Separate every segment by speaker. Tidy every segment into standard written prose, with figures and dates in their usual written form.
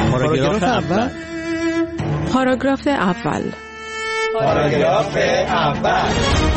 Speaker 1: پاراگراف اول.
Speaker 2: پاراگراف اول.
Speaker 1: پاراگراف اول.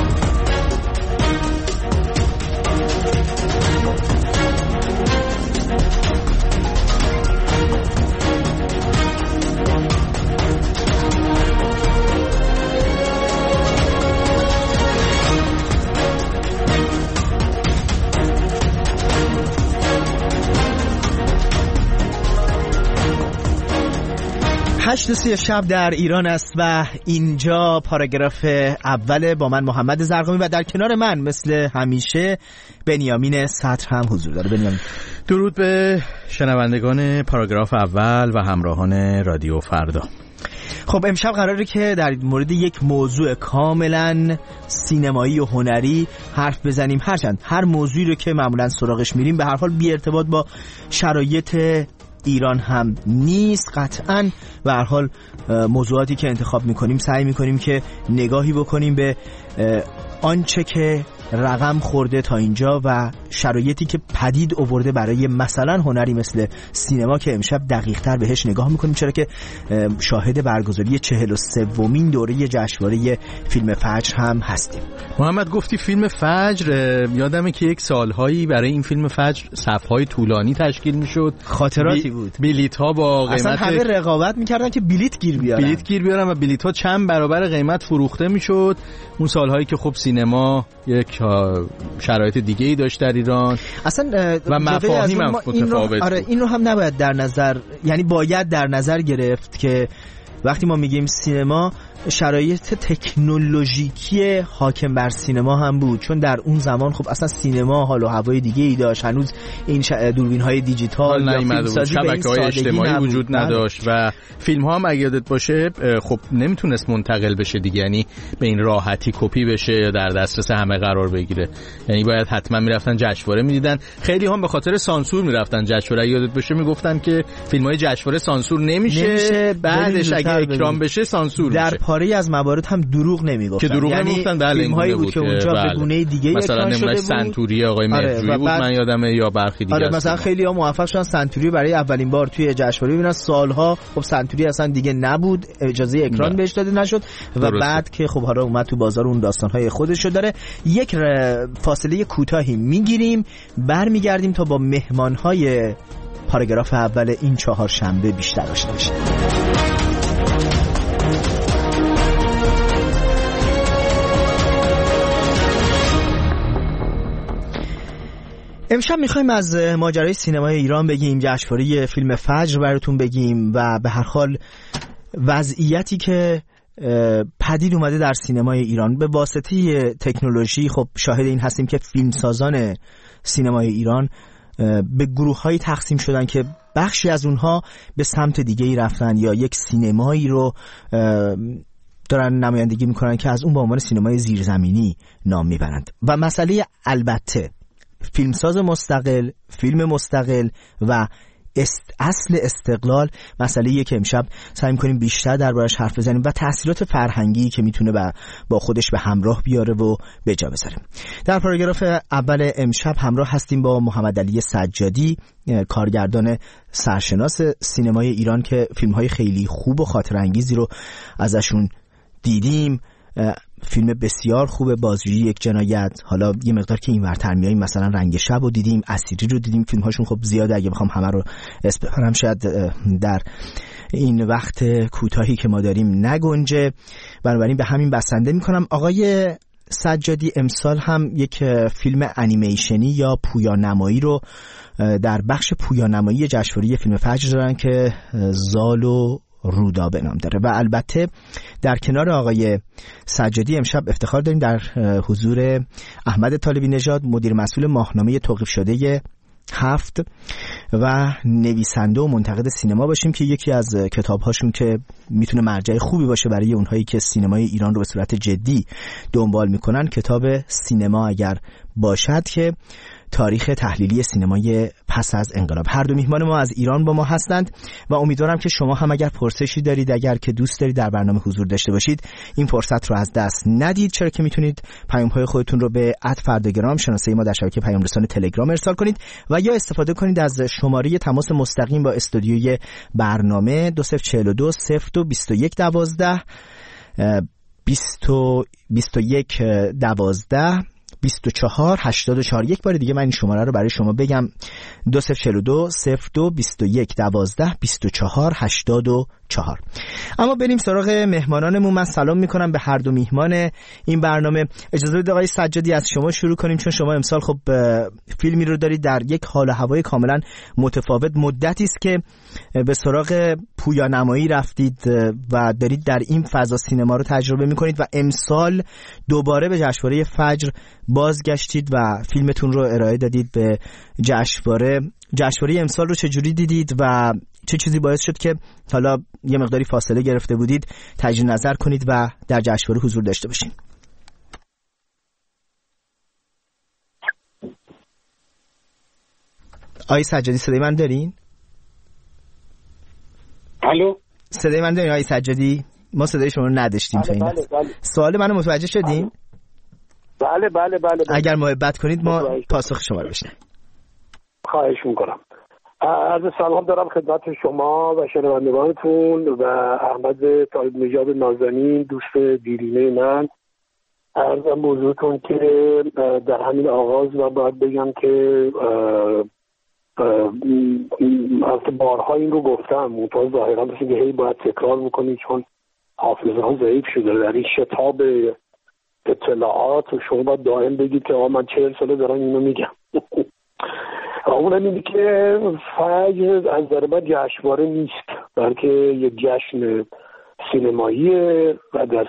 Speaker 1: هشت سی شب در ایران است و اینجا پاراگراف اول با من محمد زرقامی و در کنار من مثل همیشه بنیامین سطر هم حضور داره. بنیامین،
Speaker 3: درود به شنوندگان پاراگراف اول و همراهان رادیو فردا.
Speaker 1: خب امشب قراره که در مورد یک موضوع کاملا سینمایی و هنری حرف بزنیم. هرچند هر موضوعی رو که معمولا سراغش میریم به هر حال بی ارتباط با شرایط ایران هم نیست قطعاً. و هر حال موضوعاتی که انتخاب میکنیم سعی میکنیم که نگاهی بکنیم به آنچه که رقم خورده تا اینجا و شرایطی که پدید آورده برای مثلا هنری مثل سینما که امشب دقیق‌تر بهش نگاه میکنیم، چرا که شاهد برگزاری 43مین دوره جشنواره فیلم فجر هم هستیم.
Speaker 3: محمد گفتی فیلم فجر، یادمه که یک سالهایی برای این فیلم فجر صف‌های طولانی تشکیل میشد،
Speaker 1: خاطراتی بود.
Speaker 3: بلیط‌ها با قیمت
Speaker 1: اصلا همه رقابت میکردن که بلیط گیر بیارن و
Speaker 3: بلیط‌ها چند برابر قیمت فروخته میشد. اون سالهایی که خب سینما یک شرایط دیگه ای داشت در ایران
Speaker 1: اصلا
Speaker 3: و مفاهیم هم متفاوت.
Speaker 1: آره این رو هم نباید در نظر، یعنی باید در نظر گرفت که وقتی ما میگیم سینما شرایط تکنولوژیکی حاکم بر سینما هم بود، چون در اون زمان خب اصلا سینما حال و هوای دیگه ای داشت، هنوز این دوربین های دیجیتال یا فیلمسازی
Speaker 3: شبکه‌های اجتماعی وجود نداشت و فیلم ها هم اگه یادت باشه خب نمیتونست منتقل بشه دیگه، یعنی به این راحتی کپی بشه یا در دسترس همه قرار بگیره، یعنی باید حتما میرفتن جشنواره میدیدن. خیلی هم به خاطر سانسور میرفتن جشنواره، یادت باشه میگفتن که فیلم های جشنواره سانسور نمیشه بعدش اگه اکرام بشه سانسور میشه.
Speaker 1: پاره از موارد هم دروغ نمیگفتن،
Speaker 3: که دروغ
Speaker 1: یعنی
Speaker 3: نمیگفتن. بله این
Speaker 1: هایی بود که اونجا به گونه دیگه
Speaker 3: مثلا نمونه سنتوری آقای مهرجویی بود، من یادمه، یا برخی دیگه.
Speaker 1: آره مثلا خیلی ها موفق شدن سنتوری برای اولین بار توی جشنواره ببینن، سالها خب سنتوری اصلا دیگه نبود، اجازه اکران بهش داده نشد و بعد که خب حالا اومد تو بازار اون داستان‌های خودشو داره. یک فاصله کوتاهی میگیریم، برمیگردیم تا با مهمان‌های پاراگراف اول این چهارشنبه بیشتر آشنا بشیم. امشب میخوایم از ماجرای سینمای ایران بگیم، جشنواره فیلم فجر براتون بگیم و به هر حال وضعیتی که پدید اومده در سینمای ایران به واسطه تکنولوژی. خب شاهد این هستیم که فیلمسازان سینمای ایران به گروه‌هایی تقسیم شدن که بخشی از اونها به سمت دیگه‌ای رفتن یا یک سینمایی رو دارن نمایندگی میکنن که از اون به عنوان سینمای زیرزمینی نام میبرند. و مسئله البته فیلمساز مستقل، فیلم مستقل و اصل استقلال مسئله‌ایه که امشب سعی می‌کنیم بیشتر دربارش حرف بزنیم و تأثیرات فرهنگی که میتونه با خودش به همراه بیاره و به جا بذاره. در پاراگراف اول امشب همراه هستیم با محمد علی سجادی، کارگردان سرشناس سینمای ایران که فیلم‌های خیلی خوب و خاطرانگیزی رو ازشون دیدیم. فیلم بسیار خوب بازجویی یک جنایت، حالا یه مقدار که این ورتر میاییم مثلا رنگ شب رو دیدیم، اسیری رو دیدیم. فیلم هاشون خب زیاده، اگه بخوام همه رو اسم ببرم شاید در این وقت کوتاهی که ما داریم نگنجه، بنابراین به همین بسنده میکنم. آقای سجادی امسال هم یک فیلم انیمیشنی یا پویانمایی رو در بخش پویانمایی جشنواره فیلم فجر دارن که زال و رودا به نام داره و البته در کنار آقای سجادی امشب افتخار داریم در حضور احمد طالبی نژاد، مدیر مسئول ماهنامه توقیف شده 7 و نویسنده و منتقد سینما باشیم که یکی از کتاب‌هاشون که میتونه مرجع خوبی باشه برای اونهایی که سینمای ایران رو به صورت جدی دنبال میکنن، کتاب سینما اگر باشد که تاریخ تحلیلی سینمای پس از انقلاب. هر دو میهمان ما از ایران با ما هستند و امیدوارم که شما هم اگر پرسشی دارید، اگر که دوست دارید در برنامه حضور داشته باشید، این فرصت رو از دست ندید، چرا که میتونید پیام‌های خودتون رو به @فرداگرام شناسه ما در شبکه پیام رسان تلگرام ارسال کنید و یا استفاده کنید از شماره تماس مستقیم با استودیوی برنامه 2042 0221 12 21 12 24 84. یک بار دیگه من این شماره رو برای شما بگم: 2042 02 21 12 24 84. اما بریم سراغ مهمانانمون. من سلام میکنم به هر دو میهمان این برنامه. اجازه بدید آقای سجادی از شما شروع کنیم، چون شما امسال خب فیلمی رو دارید در یک حال و هوای کاملا متفاوت. مدتی است که به سراغ پویانمایی رفتید و دارید در این فضا سینما رو تجربه میکنید و امسال دوباره به جشنواره فجر بازگشتید و فیلمتون رو ارائه دادید به جشنواره. جشنواره امسال رو چجوری دیدید و چه چیزی باعث شد که حالا یه مقداری فاصله گرفته بودید تجدید نظر کنید و در جشنواره حضور داشته باشین؟ آقای سجادی صدای من دارین؟
Speaker 4: الو،
Speaker 1: صدای من دارین آقای سجادی؟ ما صدای شما رو نداشتیم.
Speaker 4: بله.
Speaker 1: سوال منو متوجه شدین؟
Speaker 4: بله.
Speaker 1: اگر محبت کنید ما پاسخ شما رو بشنویم.
Speaker 4: خواهش میکنم. عرض سلام دارم خدمت شما و شنوندگانتون و احمد طالب نژاد نازنین، دوست دیرینه من. عرضم به حضورتون که در همین آغاز و باید بگم که از بارها این رو گفتم، منتها ظاهرا مثل که هی باید تکرار میکنی چون حافظه ها ضعیف شده در این شتاب اطلاعات و شما باید دائم بگید که من 40 ساله دارم اینو میگم. اونم اینه که فجر از نظر من جشنواره نیست، بلکه یک جشن سینماییه و در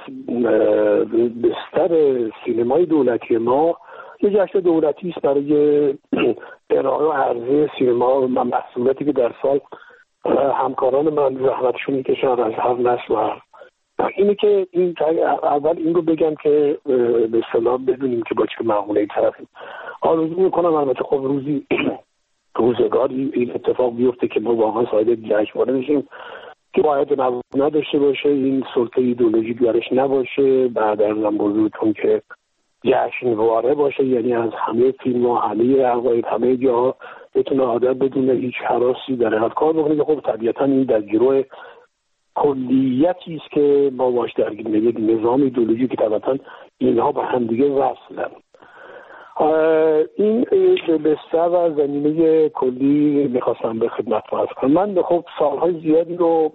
Speaker 4: بستر سینمای دولتی ما یک جشن دولتی است برای ارائه و عرضه سینما و محصولاتی که در سال همکاران من زحمتشون میکشن از هر نسل و اینه که این اول این رو بگم که به اصطلاح بدونیم که با چه معموله طرفیم. آرزو میکنم البته خب روزگاری این اتفاق بیفته که ما واقعا صاحب جشنواره بشیم که باید نداشته باشه، این سلطه ایدئولوژیک درش نباشه. بعد ازم بزرگتون که جشنواره باشه، یعنی از همه فیلم و همه عقاید همه جاها بتونه آدم بدون هیچ هراسی در حقیقت کار بکنه. خب طبیعتا این در گروه کلیتی است که ما باش درگیر یک نظام ایدئولوژی که طبعا اینها به هم دیگه وصلن. این بستر و زمینه کلی میخواستم به خدمت عرض کنم. من خب سالهای زیادی رو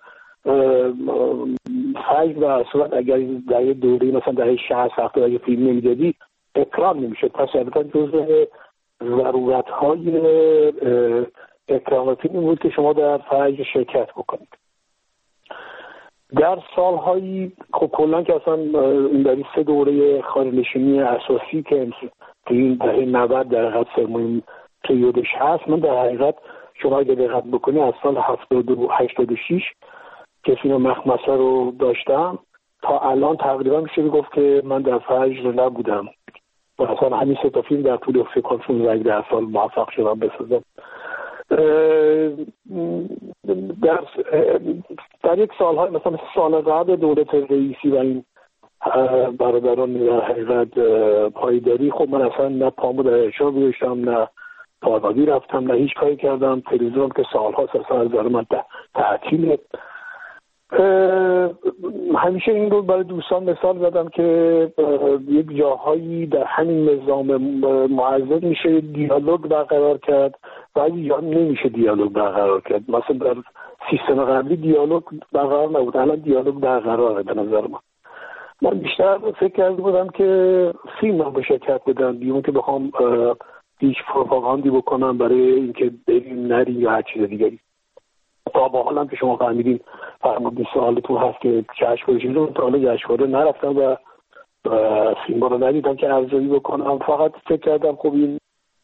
Speaker 4: فجر و اصلا اگر در یه دوره مثلا در 60 اگه فیلم نمیدادی اکرام نمیشه، پس البته جزء ضرورت‌های اکرام فیلم بود که شما در فجر شرکت بکنید. در سالهایی خب کلا که اصلا این در 3 دوره خانه‌نشینی اساسی که این دهه 90 در حقیقت سرمایه پریودش هست، من در حقیقت شما اگه دقت بکنی از سال 86 که فیلم مخمسه رو داشتم تا الان تقریبا میشه گفت که من در فجر نبودم و اصلا همین 3 تا فیلم در طول فکر کنم 16 سال موفق شدم بسازم. در یک سالهای مثلا سال قبل دولت رئیسی و این برادران در حقیقت پایداری، خب من اصلا نه پامو در ارشاد گذاشتم، نه پادابی رفتم، نه هیچ کاری کردم. تلویزیون که سالها اصلا از نظر من تعطیله. همیشه این رو برای دوستان مثال زدم که یک جاهایی در همین نظام معزز میشه دیالوگ برقرار کرد و اگه جا نمیشه دیالوگ برقرار کرد. مثلا در سیستم قبلی دیالوگ برقرار نبود، الان دیالوگ برقراره. به نظر من بیشتر فکر کرده بودم که فیلم رو به شرکت بدم بیون که بخوام هیچ پروپاگاندی بکنم برای اینکه بریم نریم یا هر چیز دیگری. تا با حالم که شما فهمیدین فرمودین سوالتون هست که جشنواره چیزی تا حالا جشنواره نرفتم و فیلم رو ندیدم که ارزیابی بکنم. فقط فکر کردم خب این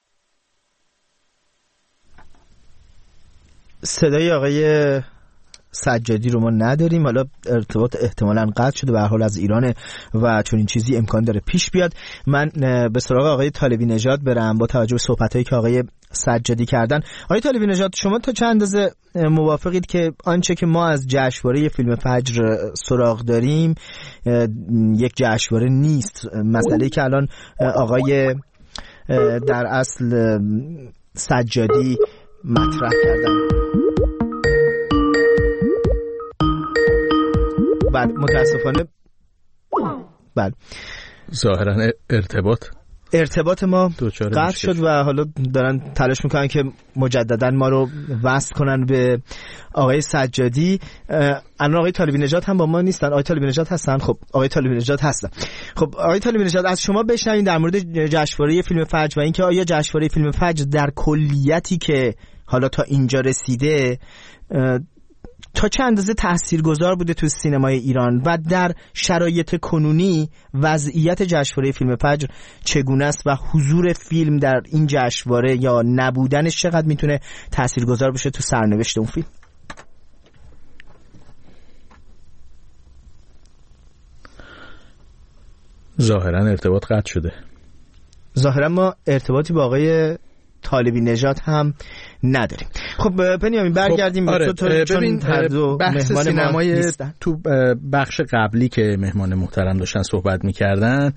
Speaker 1: صدای آقای سجادی رو ما نداریم. حالا ارتباط احتمالاً قطع شده، به هر حال از ایران و چون این چیزی امکان داره پیش بیاد. من به سراغ آقای طالبی نژاد برم با توجه به صحبتایی که آقای سجادی کردن. آقای طالبی نژاد، شما تا چند اندازه موافقید که آنچه که ما از جشنواره فیلم فجر سراغ داریم یک جشنواره نیست؟ مسئله که الان آقای در اصل سجادی مطرح کردن. بله متاسفانه بله
Speaker 3: ظاهرا ارتباط ما
Speaker 1: قطع شد و حالا دارن تلاش میکنن که مجددا ما رو وصل کنن به آقای سجادی. الان آقای طالبی نژاد هم با ما نیستن. آقای طالبی نژاد هستن؟ خب آقای طالبی نژاد هستن. خب آقای طالبی نژاد، از شما بشنویم در مورد جشنواره فیلم فجر و اینکه آیا جشنواره فیلم فجر در کلیتی که حالا تا اینجا رسیده تا چه اندازه تاثیرگذار بوده تو سینمای ایران و در شرایط کنونی وضعیت جشنواره فیلم فجر چگونه است و حضور فیلم در این جشنواره یا نبودنش چقدر میتونه تاثیرگذار بشه تو سرنوشت اون فیلم؟
Speaker 3: ظاهرا ارتباط قطع شده.
Speaker 1: ظاهرا ما ارتباطی با آقای طالبی نژاد هم نداریم. خب بنیامین برگردیم به تو.
Speaker 3: ببین بحث سینمای تو بخش قبلی که مهمان محترم داشتن صحبت می‌کردن،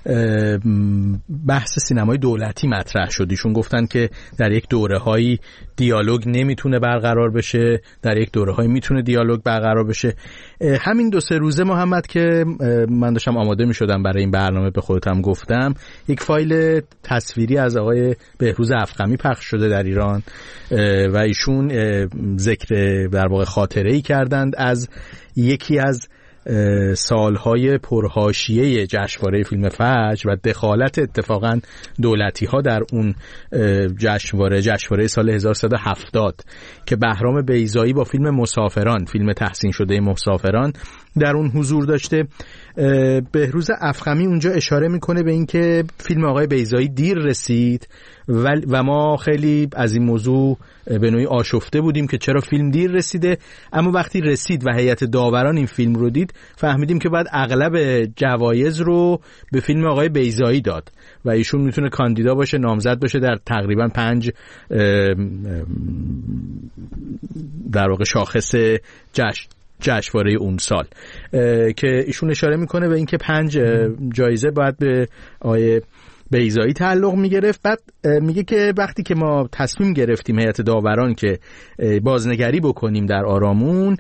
Speaker 3: بحث سینمای دولتی مطرح شد. ایشون گفتن که در یک دوره‌هایی دیالوگ نمیتونه برقرار بشه، در یک دوره‌هایی میتونه دیالوگ برقرار بشه. همین 2-3 روزه محمد که من داشتم آماده می‌شدم برای این برنامه به خودتم گفتم یک فایل تصویری از آقای بهروز افخمی پخش شده در ایران و ایشون ذکر در واقع خاطره‌ای کردند از یکی از سالهای پرحاشیه جشنواره فیلم فجر و دخالت اتفاقا دولتی‌ها در اون جشنواره سال 1370 که بهرام بیضایی با فیلم مسافران، فیلم تحسین شده مسافران، در اون حضور داشته. بهروز افخمی اونجا اشاره میکنه به اینکه فیلم آقای بیضایی دیر رسید و ما خیلی از این موضوع به نوعی آشفته بودیم که چرا فیلم دیر رسیده، اما وقتی رسید و هیئت داوران این فیلم رو دید فهمیدیم که باید اغلب جوایز رو به فیلم آقای بیضایی داد و ایشون میتونه کاندیدا باشه، نامزد باشه در تقریبا 5 در واقع شاخص جشنواره اون سال که ایشون اشاره میکنه به اینکه 5 جایزه باید به آقای بیضایی تعلق میگرفت. بعد میگه که وقتی که ما تصمیم گرفتیم هیئت داوران که بازنگری بکنیم در آرامون،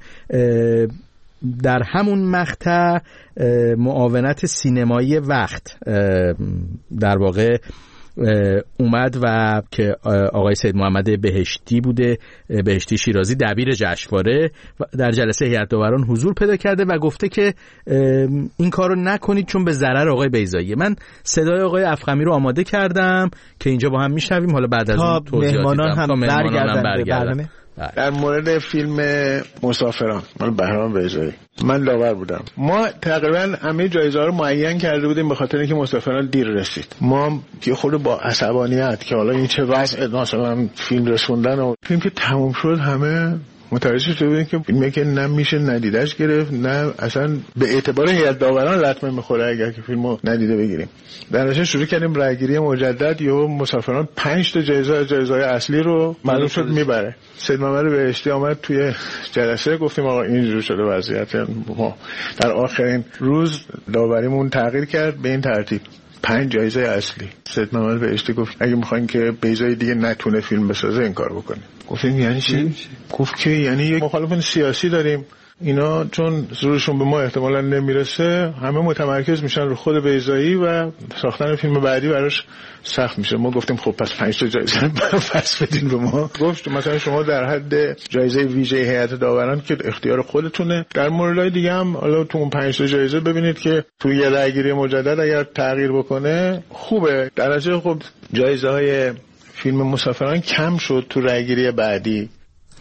Speaker 3: در همون مقطع معاونت سینمایی وقت در واقع اومد و که آقای سید محمد بهشتی بوده، بهشتی شیرازی، دبیر جشنواره، در جلسه هیئت داوران حضور پیدا کرده و گفته که این کارو نکنید چون به ضرر آقای بیضایی. من صدای آقای افخمی رو آماده کردم که اینجا با هم میشنویم، حالا بعد از اون توضیحات
Speaker 1: هم برگردن.
Speaker 5: در مورد فیلم مسافران مال بهرام بیضایی من داور بودم. ما تقریبا همه جایزه ها رو معین کرده بودیم به خاطر اینکه مسافران دیر رسید. ما یه خورده با عصبانیت که حالا این چه وضع مثلا فیلم رسوندن و فیلم که تموم شد همه متوجه شده بودیم که فیلمی که نه میشه ندیدش گرفت، نه اصلا به اعتبار هیئت داوران لطمه میخوره اگر که فیلمو ندیده بگیریم. در نتیجه شروع کردیم رأیگیری مجدد. یا مسافران 5 تا جایزه اصلی رو معلوم شد میبره. سید محمد بهشتی آمد توی جلسه، گفتیم آقا اینجوری شده وضعیت. ما در آخرین روز داوریمون تغییر کرد به این ترتیب: 5 جایزه اصلی. سید محمد بهشتی گفت اگه میخواین که بیضایی دیگه نتونه فیلم بسازه این کار بکنیم. گفتیم یعنی چی؟ گفت که یعنی یک مخالفین سیاسی داریم، اینا چون زورشون به ما احتمالاً نمیرسه همه متمرکز میشن رو خود بیضایی و ساختن فیلم بعدی براش سخت میشه. ما گفتیم خب پس 5 تا جایزه پس بدین به ما. گفت مثلا شما در حد جایزه ویژه هیئت داوران که اختیار خودتونه، در موردهای دیگه هم حالا تو اون 5 تا جایزه ببینید که تو یه رأیگیری مجدد اگر تغییر بکنه خوبه. در نتیجه خب جایزه های فیلم مسافران کم شد تو رأیگیری بعدی.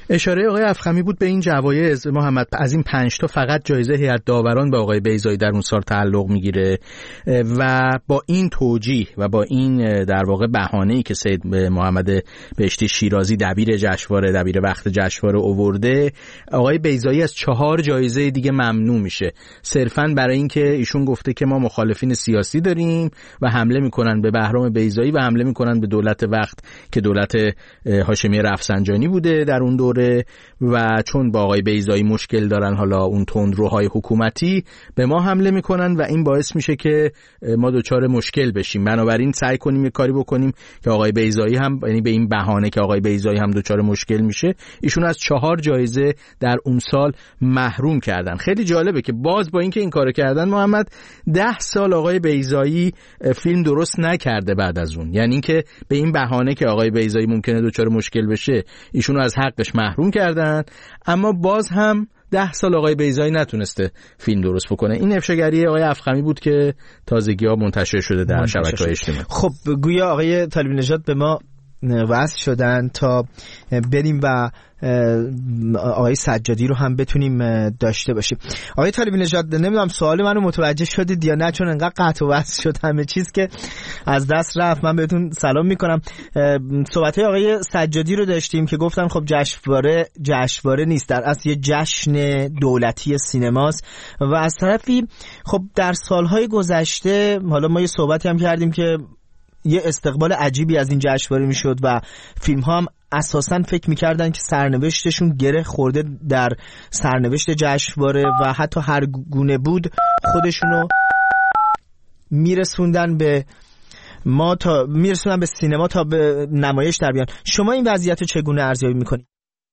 Speaker 3: اشاره آقای افخمی بود به این جوایز محمد. از این 5 تا فقط جایزه هیئت داوران به آقای بیضایی در اون سال تعلق میگیره و با این توجیه و با این در واقع بهانه‌ای که سید محمد بهشتی شیرازی دبیر وقت جشنواره آورده، آقای بیضایی از 4 جایزه دیگه ممنوع میشه، صرفاً برای اینکه ایشون گفته که ما مخالفین سیاسی داریم و حمله میکنن به بهرام بیضایی و حمله میکنن به دولت وقت که دولت هاشمی رفسنجانی بوده در اون دوره، و چون با آقای بیضایی مشکل دارن حالا اون تندروهای حکومتی به ما حمله میکنن و این باعث میشه که ما دچار مشکل بشیم. بنابراین سعی کنیم یه کاری بکنیم که آقای بیضایی هم، یعنی به این بهانه که آقای بیضایی هم دچار مشکل میشه، ایشون از 4 جایزه در اون سال محروم کردن. خیلی جالبه که باز با اینکه این کارو کردن محمد 10 سال آقای بیضایی فیلم درست نکرده بعد از اون، یعنی اینکه به این بهانه که آقای بیضایی ممکنه دچار مشکل بشه ایشونو از حقش محروم کردن، اما باز هم 10 سال آقای بیضایی نتونسته فیلم درست بکنه. این افشاگری آقای افخمی بود که تازگی‌ها منتشر شده در شبکه‌های اجتماعی.
Speaker 1: خب گویا آقای طالبی نژاد به ما وصل شدن تا بریم و آقای سجادی رو هم بتونیم داشته باشیم. آقای طالبی نژاد، نمیدونم سوال منو متوجه شدید یا نه، چون انقدر قطع و وصل شد همه چیز که از دست رفت. من بهتون سلام میکنم. صحبت‌های آقای سجادی رو داشتیم که گفتن خب جشنواره نیست، در اصل یه جشن دولتی سینماست و از طرفی خب در سالهای گذشته حالا ما یه صحبتی هم کردیم که یه استقبال عجیبی از این جشنواره میشد و فیلم ها هم اساساً فکر میکردن که سرنوشتشون گره خورده در سرنوشت جشنواره و حتی هر گونه بود خودشونو میرسوندن به سینما تا به نمایش در بیان. شما این وضعیت رو چگونه ارزیابی میکنید؟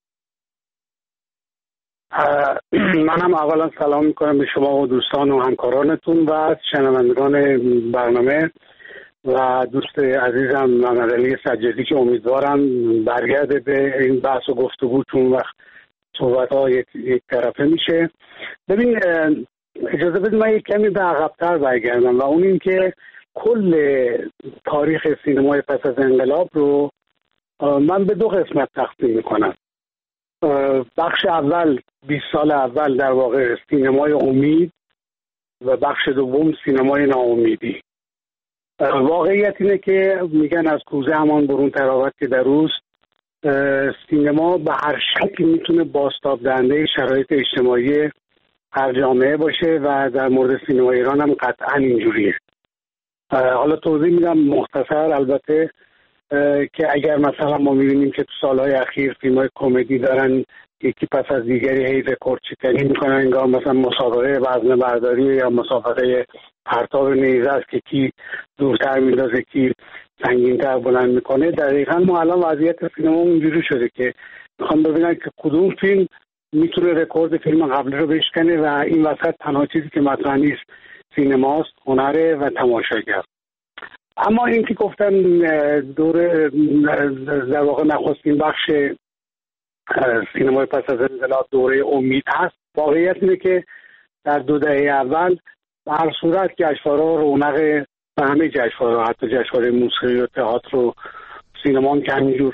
Speaker 4: منم اولا سلام میکنم به شما و دوستان و همکارانتون و شنوندگان برنامه و دوست عزیزم محمد علی سجادی که امیدوارم برگرده به این بحث و گفتگو، چون وقت صحبت‌ها یک طرفه میشه. ببین اجازه بدید من یک کمی به عقب‌تر برگردم و اون این که کل تاریخ سینمای پس از انقلاب رو من به 2 قسمت تقسیم میکنم. بخش اول 20 سال اول در واقع سینمای امید و بخش دوم سینمای ناامیدی. واقعیت اینه که میگن از کوزه همان برون تراوت که در اوست. سینما به هر شکلی میتونه بازتاب دهنده شرایط اجتماعی هر جامعه باشه و در مورد سینما ایران هم قطعا اینجوریه. حالا توضیح میدم مختصر البته که اگر مثلا ما میبینیم که تو سالهای اخیر فیلم‌های کمدی دارن یکی پس از دیگری هی رکورد چکنی میکنن، انگار مثلا مسابقه وزنه برداری یا مسابقه پرتاب نیزه است که کی دورتر میندازه کی سنگین‌تر بلند میکنه. دقیقاً ما الان وضعیت سینما اونجوری شده که میخوام ببینن که کدوم فیلم میتونه رکورد فیلم قبلی رو بشکنه و این وسط تنها چیزی که مطرح نیست سینماست، هنره و تماشاگر. اما این که گفتن دوره در واقع نخستین بخش سینمای پس از انقلاب دوره امید هست، واقعیت اینه که در 2 دهه اول به هر صورت جشنواره‌ها رونق و همه جشنواره‌ها حتی جشنواره موسیقی و تئاتر و سینما هم که همینجور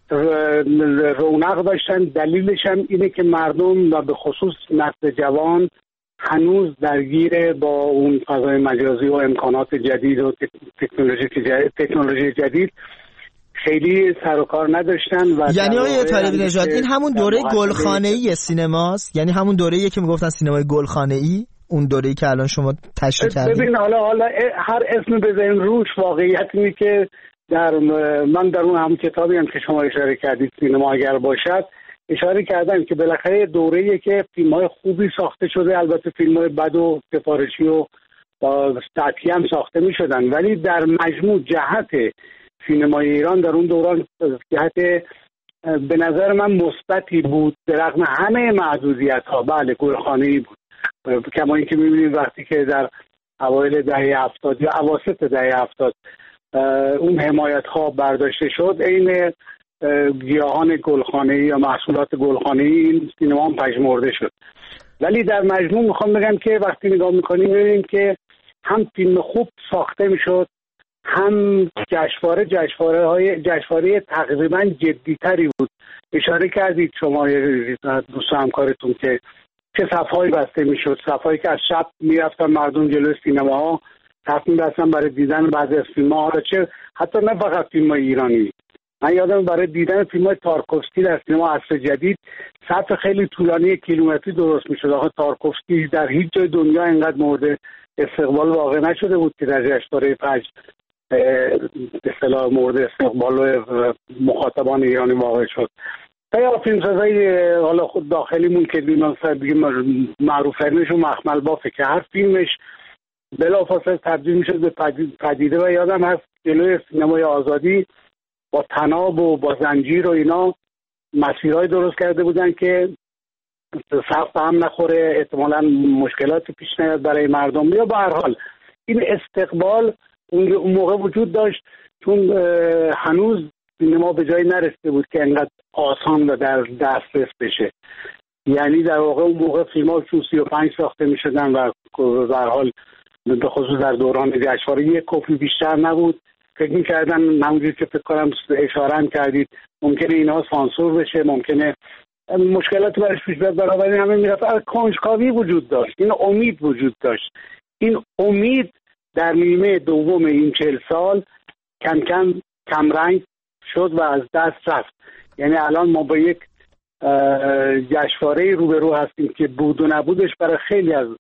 Speaker 4: رونق داشتن. دلیلش هم اینه که مردم و به خصوص نسل جوان هنوز درگیر با اون فضای مجازی و امکانات جدید و تکنولوژی جدید خیلی سر و کار نداشتن. و
Speaker 1: یعنی آقای طالبی نژاد این همون دوره گلخانه‌ای سینماست، یعنی همون دوره‌ایه که میگفتن سینمای گلخانه‌ای، اون دوره‌ای که الان شما تشریح کردید.
Speaker 4: ببین حالا هر اسم بزنین روش، واقعیت اینه که من در اون هم کتابی هم که شما اشاره کردید سینما اگر باشد اشاره کردم که بالاخره دوره‌ایه که فیلم‌های خوبی ساخته شده، البته فیلم‌های بد و سفارشی و سطحی هم ساخته می‌شدن، ولی در مجموع جهت سینمای ایران در اون دوران جهت به نظر من مثبتی بود به رغم همه محدودیت‌ها. بله گلخانه‌ای بود، کما اینکه می‌بینید وقتی که در اوایل دهه 70 یا اواسط دهه 70 اون حمایت‌ها برداشته شد، عین گیاهان گلخانه‌ای یا محصولات گلخانه‌ای این سینما هم پژمرده شد. ولی در مجموع میخوام بگم که وقتی نگاه میکنیم میبینیم که هم فیلم خوب ساخته میشد
Speaker 6: هم جشنواره تقریبا جدیتری بود. اشاره کردید شما دوست همکارتون که چه صفحه‌ای بسته میشد، صفحه‌ای که از شب میرفتن مردم جلوی سینماها تصمیم بستن برای دیدن بعضی از فیلم‌ها، چه حتی نه فقط فیلم‌های ایرانی. من یادم برای دیدن فیلم‌های تارکوفسکی در سینما عصر جدید صف خیلی طولانی کیلومتری درست میشد. آخه تارکوفسکی در هیچ جای دنیا اینقدر مورد استقبال واقع نشده بود که در جشنواره فجر به اصطلاح مورد استقبال مخاطبان ایرانی واقع شد. یا فیلمسازای حالا خود داخلیمون که معروف‌ترینشون مخمل بافه که هر فیلمش بلافاصله تبدیل میشد به پدیده و یادم هست جلوی سینمای آزادی با طناب و با زنجیر و اینا مسیرهای درست کرده بودن که صف هم نخوره، احتمالاً مشکلاتی پیش نیاد برای مردم. یا به هر حال این استقبال اون موقع وجود داشت، چون هنوز سینما به جایی نرسیده بود که انقدر آسان و در دسترس بشه. یعنی در واقع اون موقع فیلم‌ها 35 ساخته می‌شدن و به هر حال به خصوص در دوران جشنواره یک کپی بیشتر نبود. فکر می‌کردن همونجوری که فکر کنم اشاره هم کردید ممکنه اینها سانسور بشه، ممکنه مشکلاتی برش پیش بیاد، بنابراین همه میرفت. کنجکاوی وجود داشت، این امید وجود داشت. این امید در نیمه دوم این 40 سال کم کم کمرنگ شد و از دست رفت. یعنی الان ما با یک جشنواره روبرو هستیم که بود و نبودش برای خیلی از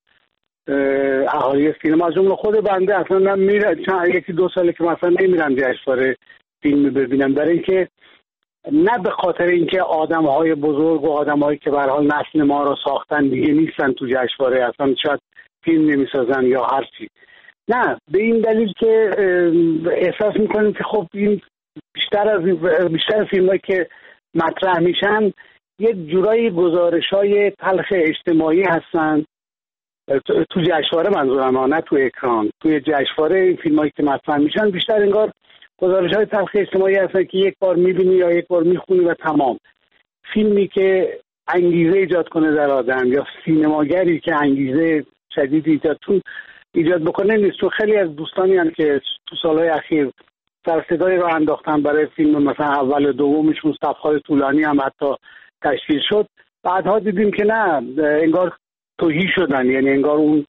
Speaker 6: اهالی سینما از جمله خود بنده اصلا نمیرم، یکی دو ساله که مثلا نمیرم جشنواره فیلم ببینم، برای اینکه نه به خاطر اینکه آدم‌های بزرگ و آدم‌هایی که به هر حال نسل ما رو ساختن دیگه نیستن تو جشنواره، اصلا شاید فیلم نمیسازن یا هر چی، نه به این دلیل که احساس میکنیم که خب این بیشتر فیلمایی که مطرح میشن یک جورایی گزارش‌های تلخ اجتماعی هستن. تو جشنواره منظورم، نه تو اکران. توی جشنواره این فیلمایی که مطرح میشن بیشتر انگار گزارش‌های تلخ اجتماعی هستن که یک بار میبینی یا یک بار میخونی و تمام. فیلمی که انگیزه ایجاد کنه در آدم یا سینماگری که انگیزه شدید ایجاد بکنه نیست. تو خیلی از دوستانی هم که تو سالهای اخیر سر صدای رو انداختن برای فیلم مثلا اول و دومشون صفحات طولانی هم حتی تشکیل شد، بعدها دیدیم که نه، انگار توهی شدن، یعنی انگار اون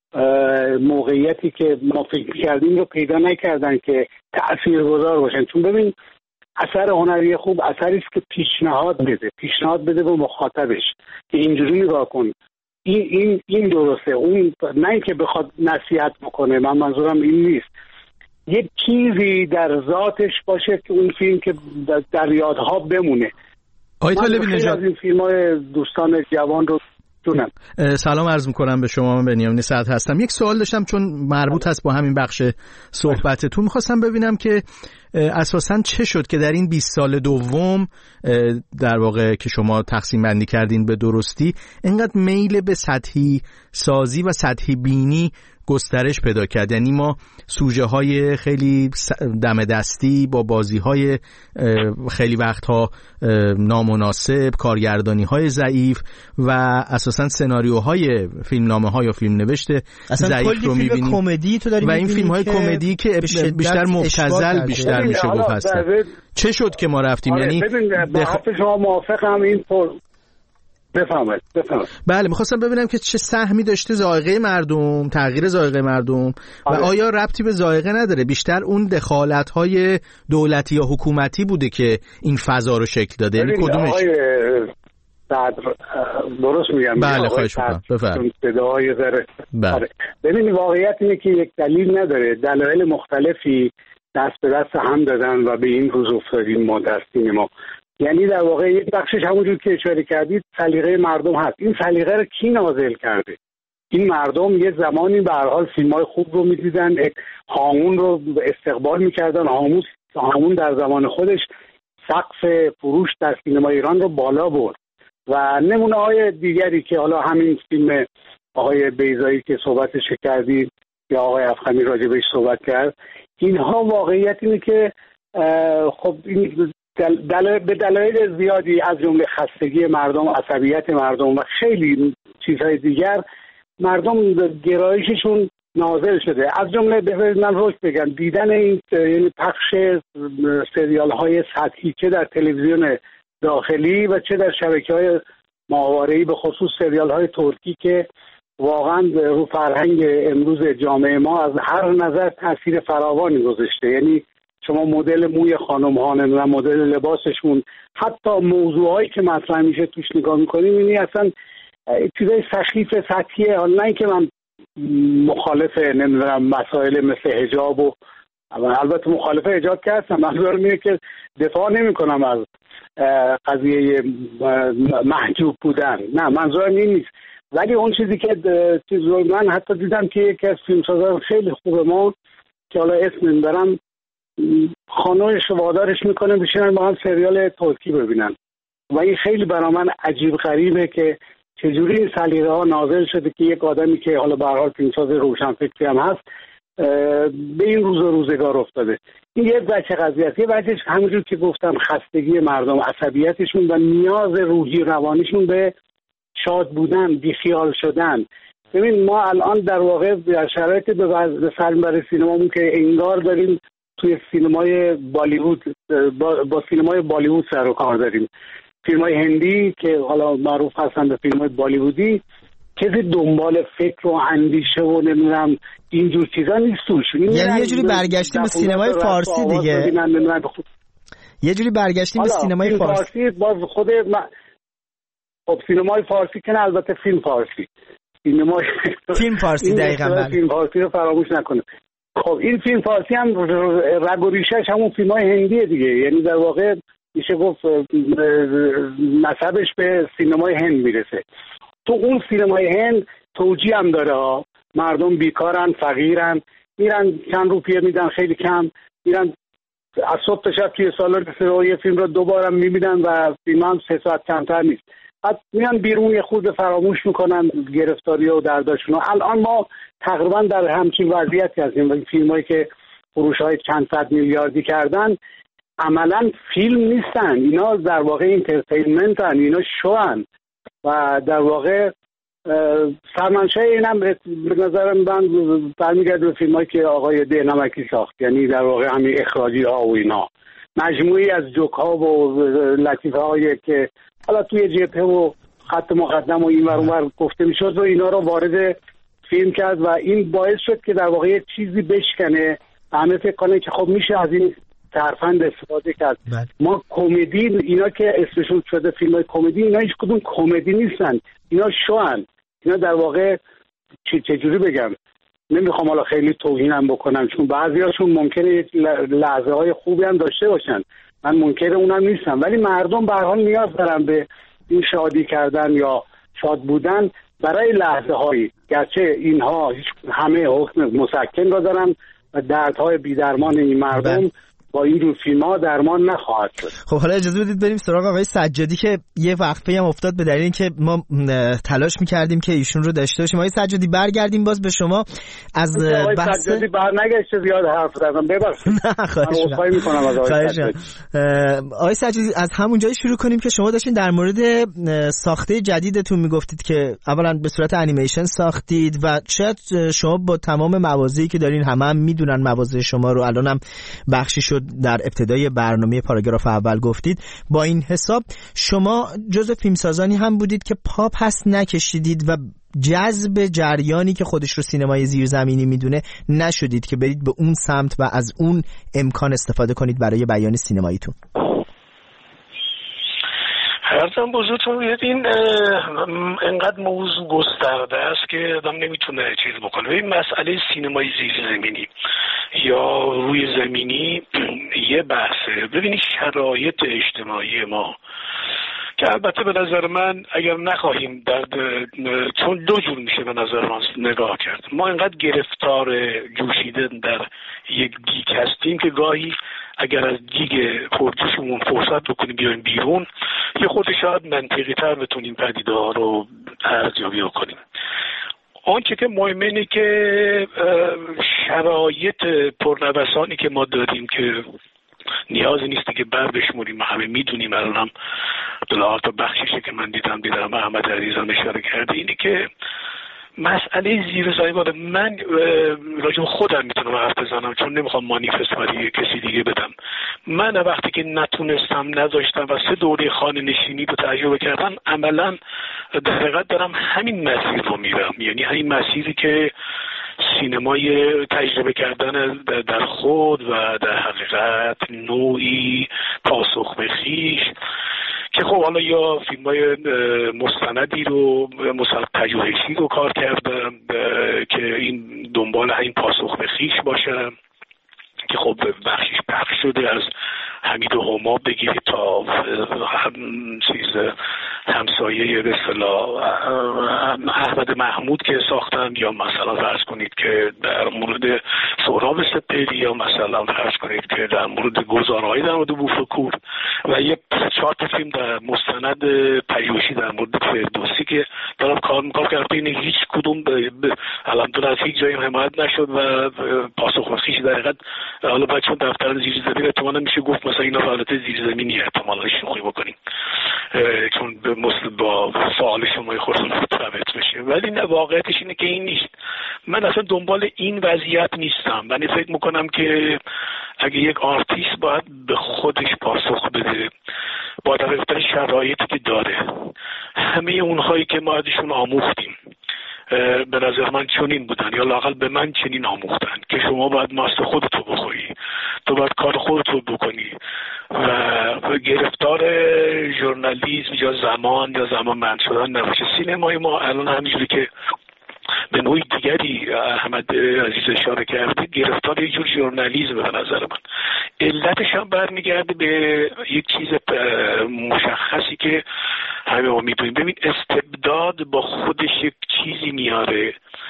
Speaker 6: موقعیتی که ما فکر کردیم رو پیدا نکردن که تأثیرگذار باشن. چون ببین اثر هنری خوب اثری است که پیشنهاد بده به مخاطبش که اینجوری نگاه کن، این درسته، اون نه اینکه بخواد نصیحت بکنه. من منظورم این نیست، یک چیزی در ذاتش باشه که اون فیلم که در یادها بمونه.
Speaker 3: آقای طالبی نژاد،
Speaker 6: این فیلم‌های دوستان جوان رو دونم.
Speaker 3: سلام عرض می‌کنم به شما. من بنیامین سعد هستم. یک سوال داشتم چون مربوط هست با همین بخش صحبتتون. می‌خواستم ببینم که اساساً چه شد که در این 20 سال دوم در واقع که شما تقسیم بندی کردین به درستی اینقدر میل به سطحی سازی و سطحی بینی گسترش پیدا کرد. یعنی ما سوژه های خیلی دم دستی با بازی های خیلی وقتها نامناسب، کارگردانی های ضعیف و اساساً سناریوهای فیلمنامه ها یا فیلم نوشت ضعیف رو می‌بینیم و این فیلم های کمدی که بیشتر مبتذل بیشتر میشه گفت هستن. چه شد که ما رفتیم؟ یعنی
Speaker 6: شما موافقم این بفهمید.
Speaker 3: بله، میخواستم ببینم که چه سهمی داشته ذائقه مردم، تغییر ذائقه مردم و آیا ربطی به ذائقه نداره، بیشتر اون دخالت‌های دولتی یا حکومتی بوده که این فضا رو شکل داده؟ یعنی کدومش؟
Speaker 6: درست میگم.
Speaker 3: بله خواهش می‌کنم بفرمایید.
Speaker 6: صداهای ذره.
Speaker 3: بله.
Speaker 6: ببینید واقعیت اینه که یک دلیل نداره، دلایل مختلفی دست به دست هم دادن و به این روز افتادیم ما در سینما. یعنی در واقع یک بخشش همونجور که اشاره کردید سلیقه مردم هست. این سلیقه رو کی نازل کرده؟ این مردم یه زمانی به هر حال فیلم‌های خوب رو می‌دیدن، هامون رو استقبال می‌کردن. هامون در زمان خودش سقف فروش در سینما ایران رو بالا برد و نمونه‌های دیگری که حالا همین فیلم آقای بیضایی که صحبتش کردید یا آقای افخمی راجبش صحبت کرد، اینها واقعیت اینه که خب این به دلایل زیادی از جمله خستگی مردم، عصبیت مردم و خیلی چیزهای دیگر، مردم گرایششون نازل شده. از جمله بذارید من روش بگم، دیدن این یعنی پخش سریال های سطحی چه در تلویزیون داخلی و چه در شبکه‌های ماهواره‌ای، به خصوص سریال های ترکی که واقعا رو فرهنگ امروز جامعه ما از هر نظر تاثیر فراوانی گذاشته. یعنی شما مدل موی خانم ها و مدل لباسشون، حتی موضوعایی که مطرح میشه توش نگاه میکنیم، یعنی اصلا چیزای سخیف سطحیه. حالا نه اینکه من مخالف نمیدونم مسائل مثل حجاب و البته مخالف حجاب که هستم، منظورم اینه که دفاع نمی کنم از قضیه محجوب بودن، نه منظورم این نیست. ولی اون چیزی که من حتی دیدم که یکی از فیلمسازان خیلی خوب ما که حالا اسم نمیبرم، خانوش وادارش میکنه بشینن با هم سریال ترکی ببینن و این خیلی برای من عجیب غریبه که چجوری این سلیقه ها نازل شده که یک آدمی که حالا به هر حال فیلمساز روشنفکری هم هست به این روز و روزگار افتاده. این یک بچه قضیه است. یه بچهش همونجور که گفتم خستگی مردم، عصبیتشون و نیاز روحی روانیشون به شاد بودن، بیخیال شدن. ببین ما الان در واقع در شرایط به سلم برای سینمامون که انگار داریم توی سینمای بالیوود با سینمای بالیوود سر و کار داریم. فیلم‌های هندی که حالا معروف هستن به فیلم‌های بالیوودی، کسی دنبال فکر و اندیشه و نمیدونم اینجور چیزا نیست توش.
Speaker 1: یعنی یه جوری برگشتیم به سینمای فارسی دیگه. یه جوری برگشتیم به سینمای فارسی.
Speaker 6: باز خود خب سینمای فارسی که نه، البته فیلم فارسی.
Speaker 1: فیلم فارسی دقیقاً.
Speaker 6: فیلم فارسی رو فراموش نکنه. خب این فیلم فارسی هم رگ و ریشش همون فیلم‌های هندیه دیگه. یعنی در واقع میشه گفت نسبش به سینمای هند میرسه. تو اون سینمای هند توجیه هم داره، مردم بیکارن، فقیرن، میرن چند روپیه میدن خیلی کم، میرن از صبح تا شب توی سالن یه فیلم رو دوبارم میبینن و فیلم هم 3 ساعت کمتر نیست. بعد میان بیرون یه خورده فراموش میکنن گرفتاری و درداشون. الان ما تقریبا در همچین وضعیتی هستیم. این فیلمایی که فروش‌های چند صد میلیاردی کردن عملا فیلم نیستن، اینا در واقع انترتینمنتن، اینا شوان و در واقع سرمنشأ اینم به نظر من برمیگرده به فیلمایی که آقای دهنمکی ساخت. یعنی در واقع همین اخراجی ها و اینا، مجموعی از جوک ها و لطیفه هایی که حالا توی جبهه و خط مقدم و این ور اون ور گفته میشد و اینا رو وارد فیلم کرد و این باعث شد که در واقع چیزی بشکنه، همه فکر کنه که خب میشه از این ترفند استفاده کرد. ما کمدی، اینا که اسمشون شده فیلم‌های کمدی، اینا هیچ کدوم کمدی نیستن، اینا شوان. اینا در واقع چجوری بگم، نمیخوام حالا خیلی توهینم بکنم چون بعضیاشون ممکنه لحظه های خوبی هم داشته باشن، من منکر اونم نیستم، ولی مردم به هر حال نیاز دارن به این شادی کردن یا شاد بودن برای لحظه هایی، گرچه اینها همه حکم مسکن را دارن و دردهای بی‌درمان این مردم با این جور فیلم‌ها درمان نخواهد شد.
Speaker 1: خب حالا اجازه بدید بریم سراغ آقای سجادی که یه وقفه هم افتاد به دلیل اینکه ما تلاش می‌کردیم که ایشون رو داشته باشیم. آقای سجادی برگردیم باز به شما از
Speaker 6: بحث. سجادی برنگشته زیاد حرف زدم، ببخشید.
Speaker 1: نه خواهش می‌کنم از آقای سجادی. آقای سجادی از همون جایی شروع کنیم که شما داشتین در مورد ساخته جدیدتون میگفتید که اولا به صورت انیمیشن ساختید و شاید شما با تمام موازی که دارین هم میدونن موازی شما رو، الانم بخشی شد در ابتدای برنامه پاراگراف اول گفتید. با این حساب شما جزو فیلمسازانی هم بودید که پا پس نکشیدید و جذب جریانی که خودش رو سینمای زیرزمینی میدونه نشدید که برید به اون سمت و از اون امکان استفاده کنید برای بیان سینماییتون.
Speaker 7: حرفم بزرگتون این انقدر موضوع گسترده است که آدم نمیتونه چیز بکنه. این مسئله سینمای زیرزمینی یا روی زمینی یه بحثه. ببینید شرایط اجتماعی ما که البته به نظر من اگر نخواهیم چون دو جور میشه به نظر من نگاه کرد. ما اینقدر گرفتار جوشیدن در یک گیگ هستیم که گاهی اگر از گیگ پرجوشمون فرصت بکنیم بیایم بیرون یه خود شاید منطقی تر بتونیم پدیده ها رو ارزیابی کنیم. آنچه که مهمه اینه که شرایط پرنوسانی که ما داریم که نیازی نیستی که بر بشموریم، همه میدونیم. الانم تا بخشیشه که من دیدم محمد عزیزم اشاره کرده اینه که مسئله زیرزمینی من راجع به خودم میتونم حرف بزنم چون نمیخوام مانیفست برای کسی دیگه بدم. من وقتی که نتونستم نداشتم و 3 دوره خانه نشینی رو تجربه کردم، عملا در حقیقت دارم همین مسیر رو میرم، یعنی همین مسیری که سینمای تجربه کردن در خود و در حقیقت نوعی پاسخ به خویش که خب حالا یا فیلم‌های مستندی رو پژوهشی رو کار کردم که این دنبال این پاسخ به خویش باشه که خب بخشش پخش شده، از حمید و هما بگیرید تا همسایه به اصطلاح احمد محمود که ساختم، یا مثلا فرض کنید که در مورد سهراب سپهری، یا مثلا فرض کنید که در مورد گزاره‌های در مورد بوفکور و یه 4 فیلم در مستند پژوهشی در مورد فردوسی که دارم کار می‌کنم که این هیچ کدوم الحمدلله از هیچ جایی حمایت نشد و پاسخ به خویش در حقیقت حالا بچه‌ها دفتر زیرزمینی احتمالاً میشه گفت مثلا اینا حالت زیرزمینی احتمالاً شوخی بکنیم چون با سوال شما خودم مرتبط بشه، ولی نه، واقعیتش اینه که این نیست. من اصلا دنبال این وضعیت نیستم. من فکر میکنم که اگه یک آرتیست باید به خودش پاسخ بده با در شرایطی که داره، همه اونهایی که ما ازشون آموختیم به نظر من چنین بودن، یا لااقل به من چنین آموختن که شما باید ماست خودتو بخوری، تو باید کار خودتو بکنی و گرفتار ژورنالیسم یا زمانمند شدن نباشه. سینمای ما الان همینجوری که به نوعی دیگری احمد عزیز اشاره کرده گرفتار یه جور ژورنالیسم به نظر من. علتش هم برمیگرده به یک چیز مشخصی که همه ما میدونیم. ببین، استبداد با خودش یک چیزی میاره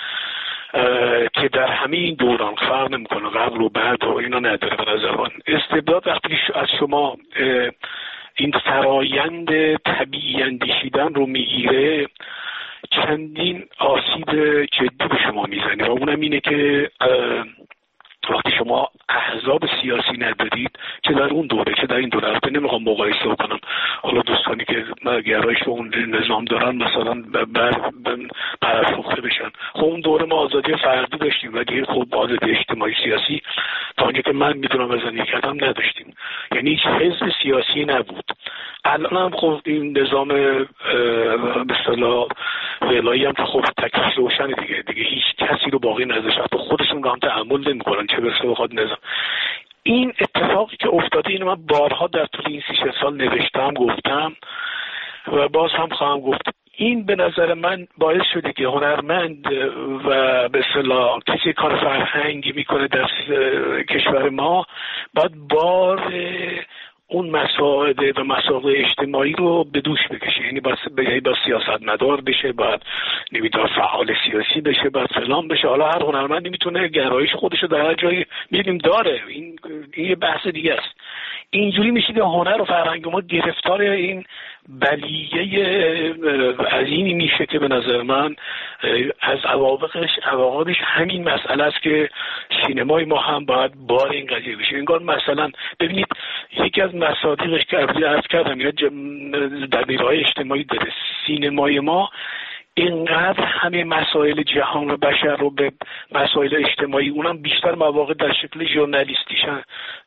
Speaker 7: که در همه این دوران فرق نمیکنه، قبل و بعد و اینا نداره. به نظر من استبداد وقتی از شما این فرایند طبیعی اندیشیدن رو میگیره، چندین آسیب جدی به شما میزنه و اونم اینه که وقتی شما احزاب سیاسی ندارید، چه در اون دوره چه در این دوره، البته نمیخوام مقایسه کنم، حالا دوستانی که گرایش به اون نظام دارن مثلا برافروخته بشن. خب اون دوره ما آزادی فردی داشتیم ولی خب آزادی اجتماعی سیاسی تا اونجا که من میدونم از زندگی کردم نداشتیم، یعنی هیچ حزب سیاسی نبود. الان هم خب این نظام به اصطلاح ولایی هم خب تکلیف روشن دیگه هیچ کسی رو باقی نذاشته، حتی خودشون رو هم تحمل نمی‌کنن چه برسه بخواد نظام. این اتفاقی که افتاده اینو من بارها در طول این 36 سال نوشتم، گفتم و باز هم خواهم گفت. این به نظر من باعث شده که هنرمند و به اصطلاح کسی کار فرهنگی میکنه در کشور ما باید بار اون مسائل و مسائل اجتماعی رو به دوش بکشه، یعنی با سیاستمدار بشه، باید نمیدونم فعال سیاسی بشه، باید فلان بشه. حالا هر هنرمندی میتونه گرایش خودش رو در هر جایی می‌بینیم داره، این یه بحث دیگه است. اینجوری میشه که هنر و فرهنگ ما گرفتار این بلیه عظیمی میشه که به نظر من از عواقبش همین مسئله است که سینمای ما هم باید بار این قضیه بشه. انگار مثلا ببینید یکی از مصادیقش که عرض کردم یا دبیرهای اجتماعی داره، سینمای ما اینقدر همه مسائل جهان و بشر رو به مسائل اجتماعی، اونم بیشتر مواقع در شکل ژورنالیستیشن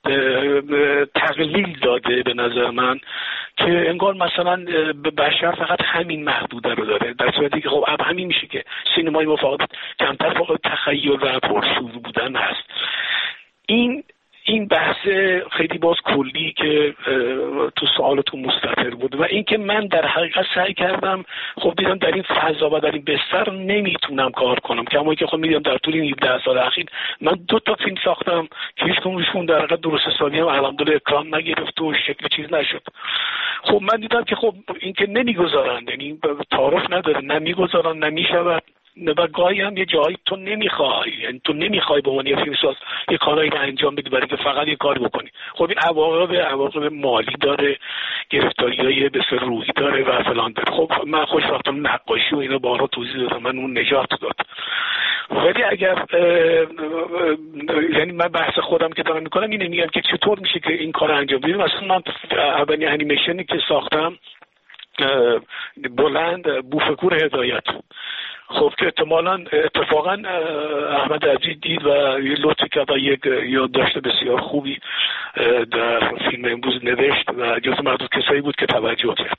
Speaker 7: تقلیل داده به نظر من، که انگار مثلا به بشر فقط همین محدوده رو داره، در صورتی که خب همین میشه که سینمای ما فقط کمتر فقط تخیل و پرشور بودن هست. این بحث خیلی باز کلی که تو سوالتون مستطر بود و این که من در حقیقت سعی کردم، خب دیدم در این فضا و در این بستر نمیتونم کار کنم، کما که خب میدونم در طول این 10 سال اخیر من 2 تا فیلم ساختم که هیچ کدومشون در حقیقت درست حسابی هم الحمدلله اکرام نگرفت و شکل چیز نشد. خب من دیدم که خب این که نمیگذارن، یعنی تعارف نداره، نمیگذارن، نمیشود و گاهی هم یه جایی تو نمیخوای، یعنی تو نمیخوای به عنوان یه فیلمساز یه کارایی رو انجام بدی برای که فقط یه کاری بکنی. خب این عواقب مالی داره، گرفتاریای به سر روحی داره و فلان داره. خب من خوشبختانه نقاشی و اینا بارها توضیح دادم، من اون نجات داد. ولی اگر یعنی من بحث خودم که دارم میکنم اینه، میگم که چطور میشه که این کار انجام بدیم. مثلا من اولین انیمیشنی که ساختم بلند بوفکور هدایت، خب که اتفاقا احمد عزیز دید و یه لطفی کرد و یک یادداشت بسیار خوبی در فیلم امروز نوشت و جزو معدود کسایی بود که توجه کرد.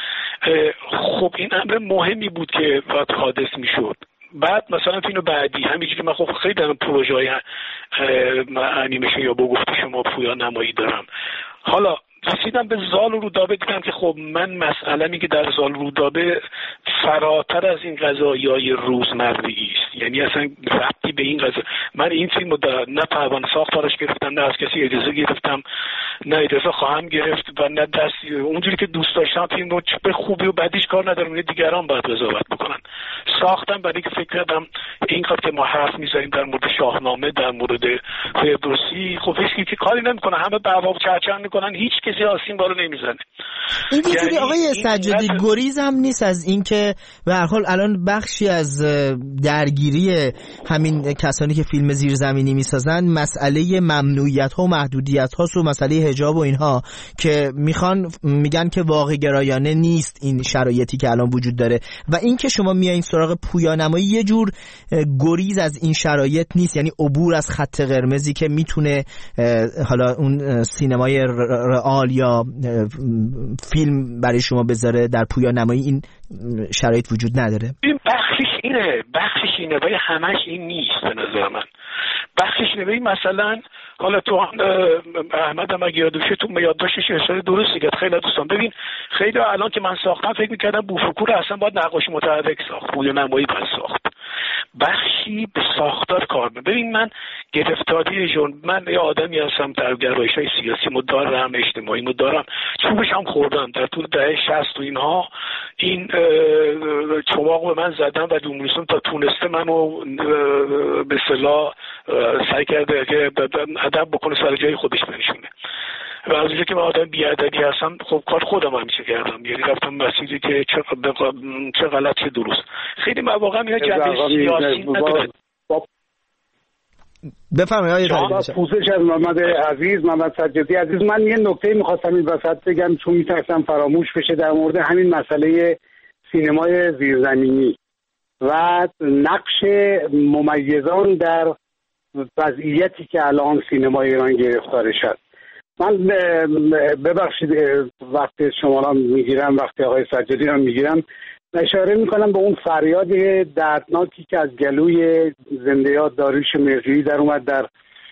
Speaker 7: خب این امر مهمی بود که باید حادث میشد. بعد مثلا فیلم بعدی همینجوری من خب خیلی در پروژه‌های انیمیشن یا با گفته شما پویا نمایی دارم. حالا رسیدم به زال و رودابه، دیدم که خب من مسئله‌ای که در زال و رودابه فراتر از این قضایای روزمرگی است، یعنی اصلا ربطی به این قضا. من این فیلمو نه پروانه ساختارش گرفتم، نه از کسی اجازه گرفتم، نه اجازه خواهم گرفت و نه دست اونجوری که دوست داشتم فیلم رو به خوبی و بدیش کار ندارم، دیگران باید قضاوت بکنن. ساختم برای که فکر کردم اینقدر که ما حرف می‌زنیم در مورد شاهنامه، در مورد فردوسی، خب هیچ کی کاری نمی‌کنه، همه بابا چرچن می‌کنن، هیچ کسی آسین بارو نمیزنه.
Speaker 1: این چیزی آقای سجادی گریز هم نیست از این که به هر حال الان بخشی از درگیری همین کسانی که فیلم زیرزمینی میسازن مسئله ممنوعیت‌ها و محدودیت‌هاست و مسئله حجاب و اینها که میگن که واقع گرایانه نیست این شرایطی که الان وجود داره و این که شما میایین سراغ پویانمایی یه جور گریز از این شرایط نیست، یعنی عبور از خط قرمزی که میتونه حالا اون سینمای رئال یا فیلم برای شما بذاره در پویانمایی این شرایط وجود نداره.
Speaker 7: این بخشش اینه ولی همش این نیست به نظر من. بخشش اینه مثلا حالا تو احمد هم اگه یادشه تو یادداشتش اشاره درستی کرد. خیلی دوستان ببین خیلی الان که من ساختم فکر می‌کردم بوفکور اصلا باید نقاشی متحرک ساخت، پویانمایی باید ساخت. بخشی به ساختار کار ببین من گرفتاری من یه آدمی هستم در گرایش‌های سیاسی دارم، اجتماعی دارم، چوبش هم خوردم در طول دهه 60 و اینها. این چماق به من زدن و جمهوری‌اسلامی تا تونسته منو به اصطلاح سعی کرده که ادب بکنه سر جای خودش بنشونه و از اونجا که من آدم بی‌ادبی هستم خب کار خودم همیشه کردم، یعنی رفتم مسیری که چه غلط چه درست. خیلی مواقع اینا جنبه سیاسی نداره.
Speaker 1: بفرمایید آقای
Speaker 6: پوزش از محمد سجادی عزیز. من یه نکته می‌خواستم این وسط بگم چون می‌ترسم فراموش بشه در مورد همین مسئله سینمای زیرزمینی و نقش ممیزان در وضعیتی که الان سینمای ایران گرفتار شد. من ببخشید وقتی شما را میگیرم، وقتی آقای سجادی را میگیرم، اشاره میکنم به اون فریاد دردناکی که از گلوی زنده یاد داریوش مرجویی در اومد در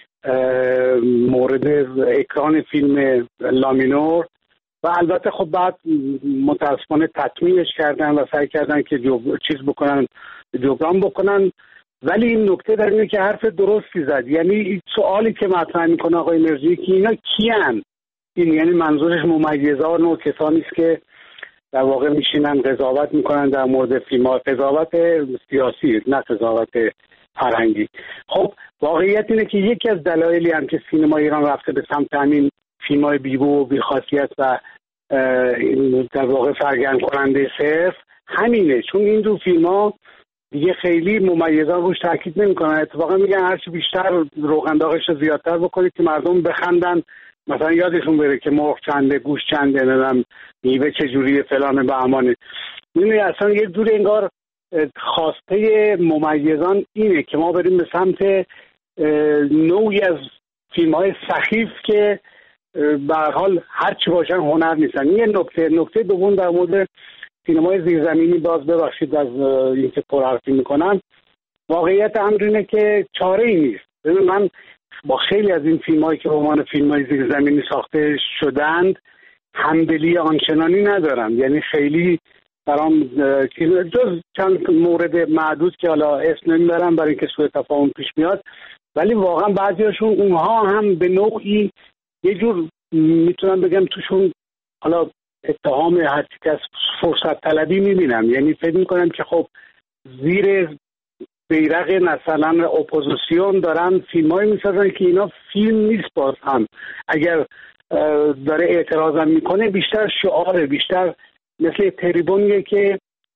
Speaker 6: مورد اکران فیلم لامینور و البته خب بعد متاسفانه تطمیعش کردن و سعی کردن که جبران بکنن. ولی این نکته در اینه که حرف درستی زد، یعنی سوالی که مطرح میکنه آقای مرجویی که اینا کیان؟ این یعنی منظورش ممیزان و کسانی است که در واقع میشینن قضاوت میکنن در مورد فیلم‌ها، قضاوت سیاسی نه قضاوت فرهنگی. خب واقعیت اینه که یکی از دلایلی هم که سینما ایران رفته به سمت همین فیلم‌های بی‌بو و بی‌خاصیت و در واقع سرگرم کننده صرف همینه، چون این دو فیلم‌ها دیگه خیلی ممیزان روش تاکید نمی‌کنن. اتفاقا میگن هرچی بیشتر روغن داغش رو زیادتر بکنید که مردم بخندن، مثلا یادشون بره که مرغ چنده، گوش چنده، نمیدونم میوه چجوریه، فلان بهمانه. می‌بینی اصلا یک جور انگار خواسته ممیزان اینه که ما بریم به سمت نوعی از فیلم‌های سخیف که به هر حال هر چی باشن هنر نیستن. این نکته دوم در مورد سینمای زیرزمینی، باز ببخشید از اینکه پرحرفی میکنم، واقعیت امر اینه که چاره‌ای نیست. ببین من با خیلی از این فیلم‌هایی که به عنوان فیلم‌های زیرزمینی ساخته شدند همدلی آنچنانی ندارم، یعنی خیلی برام جز چند مورد معدود که حالا اسم نمیبرم برای اینکه سوء تفاهم پیش میاد، ولی واقعا بعضیاشون اونها هم به نوعی یه جور میتونم بگم توشون حالا اتهام هر کس فرصت طلبی میبینم، یعنی فکر میکنم که خب زیر بیرق مثلا اپوزیسیون دارن فیلمایی میسازن که اینا فیلم نیست. باز هم اگر داره اعتراض میکنه بیشتر شعاره، بیشتر مثل تریبونیه که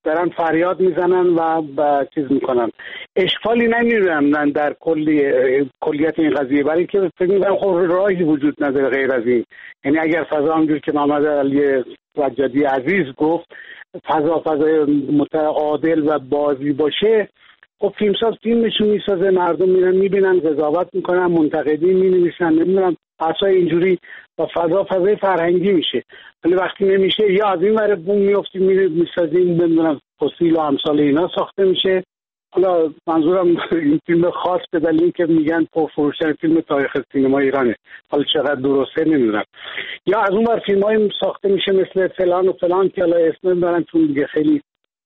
Speaker 6: دارن فریاد میزنن و چیز میکنن. اشکالی نمیبینم در کلیت این قضیه، برای که فکر میکنم خب راهی وجود نداره غیر از این. یعنی اگر فضا همونجور که محمد علی سجادی عزیز گفت فضای متعادل و بازی باشه، خب فیلمساز فیلمشون میسازه، مردم میرن میبینن، قضاوت میکنن، منتقدین مینویسن، نمیدونم اصلا اینجوری و فضای فرهنگی میشه. ولی وقتی نمیشه یا از این ور بوم میافتیم میسازیم، نمیدونم فسیل و امثال اینا ساخته میشه. حالا منظورم این فیلم خاص به دلیلی که میگن پرفروشترین فیلم تاریخ سینما ایرانه، حالا چقدر درسته نمیدونم. یا از اون ور فیلمای ساخته میشه مثل فلان و فلان که حالا اسم نمیبرن چون دیگه خیلی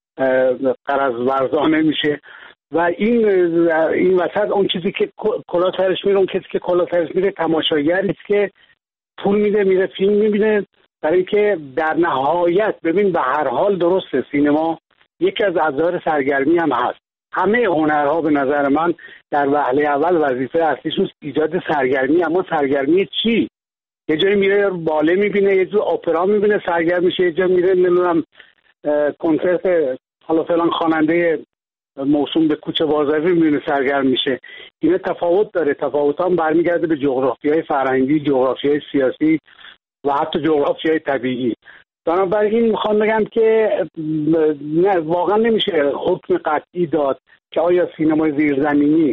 Speaker 6: غرض ورزانه میشه. و این وسط اون چیزی که کلا سرش میره، اون کسی که کلا سرش میره تماشاگری است که پول میده میره فیلم میبینه، برای اینکه در نهایت ببین به هر حال درسته سینما یکی از ابزار سرگرمی هم هست. همه هنرها به نظر من در وهله اول وظیفه اصلیشون ایجاد سرگرمی، اما سرگرمی چی؟ یه جایی میره باله میبینه، یه جور اپرا میبینه سرگرم میشه، یه جایی میره نمیدونم کنسرت حالا فلان خواننده موسوم به کوچه بازاری میبینه سرگرم میشه. اینا تفاوت داره، تفاوت هم برمیگرده به جغرافیای فرهنگی، جغرافیای سیاسی و حتی جغرافیای طبیعی. بنابراین میخوام بگم که نه واقعا نمیشه حکم قطعی داد که آیا سینمای زیرزمینی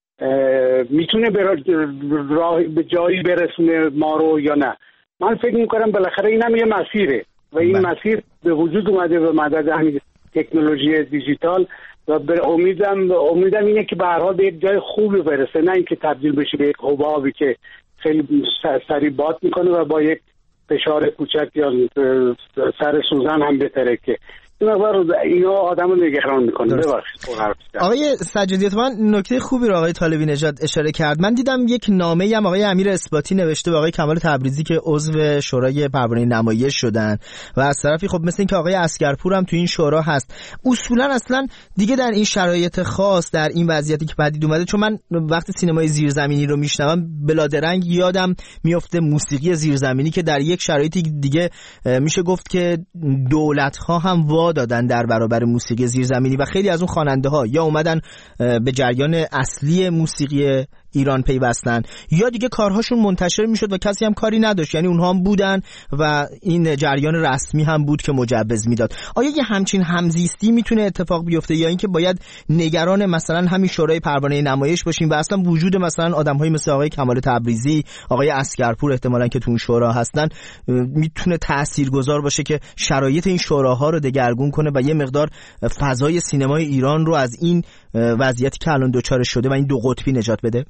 Speaker 6: میتونه به جایی برسونه ما رو یا نه. من فکر میکنم بالاخره این هم یه مسیره و این مسیر به وجود اومده به مدد همین تکنولوژی دیجیتال و به امیدم اینه که به هر حال به یک جای خوبی برسه، نه اینکه تبدیل بشه به یک حبابی که خیلی سریع باد میکنه و با یک فشار کوچک یا سر سوزن هم بترکه. اینا آدمو نگران میکنه. ببخشید
Speaker 1: آقای سجادی، من نکته خوبی رو آقای طالبی نژاد اشاره کرد. من دیدم یک نامه‌ای هم آقای امیر اثباتی نوشته به آقای کمال تبریزی که عضو شورای پروانه نمایش شدن و از طرفی خب مثل اینکه آقای اسگرپور هم تو این شورا هست. اصولا اصلا دیگه در این شرایط خاص، در این وضعیتی که پدید اومده، چون من وقتی سینمای زیرزمینی رو میشنوم بلادرنگ یادم میفته موسیقی زیرزمینی که در یک شرایطی دیگه میشه گفت که دولت‌ها هم دادن در برابر موسیقی زیرزمینی و خیلی از اون خواننده ها یا اومدن به جریان اصلی موسیقی ایران پیوستن یا دیگه کارهاشون منتشر میشد و کسی هم کاری نداشت، یعنی اونها هم بودن و این جریان رسمی هم بود که مجوز میداد. آیا یه همچین همزیستی میتونه اتفاق بیفته یا اینکه باید نگران مثلا همین شورای پروانه نمایش باشیم و اصلا وجود مثلا آدم‌های مثل آقای کمال تبریزی، آقای اسگرپور احتمالاً که تو اون شورا هستن میتونه تاثیرگذار باشه که شرایط این شوراها رو دگرگون کنه و یه مقدار فضای سینمای ایران رو از این وضعیتی که الان دوچار شده و این دو قطبی نجات بده؟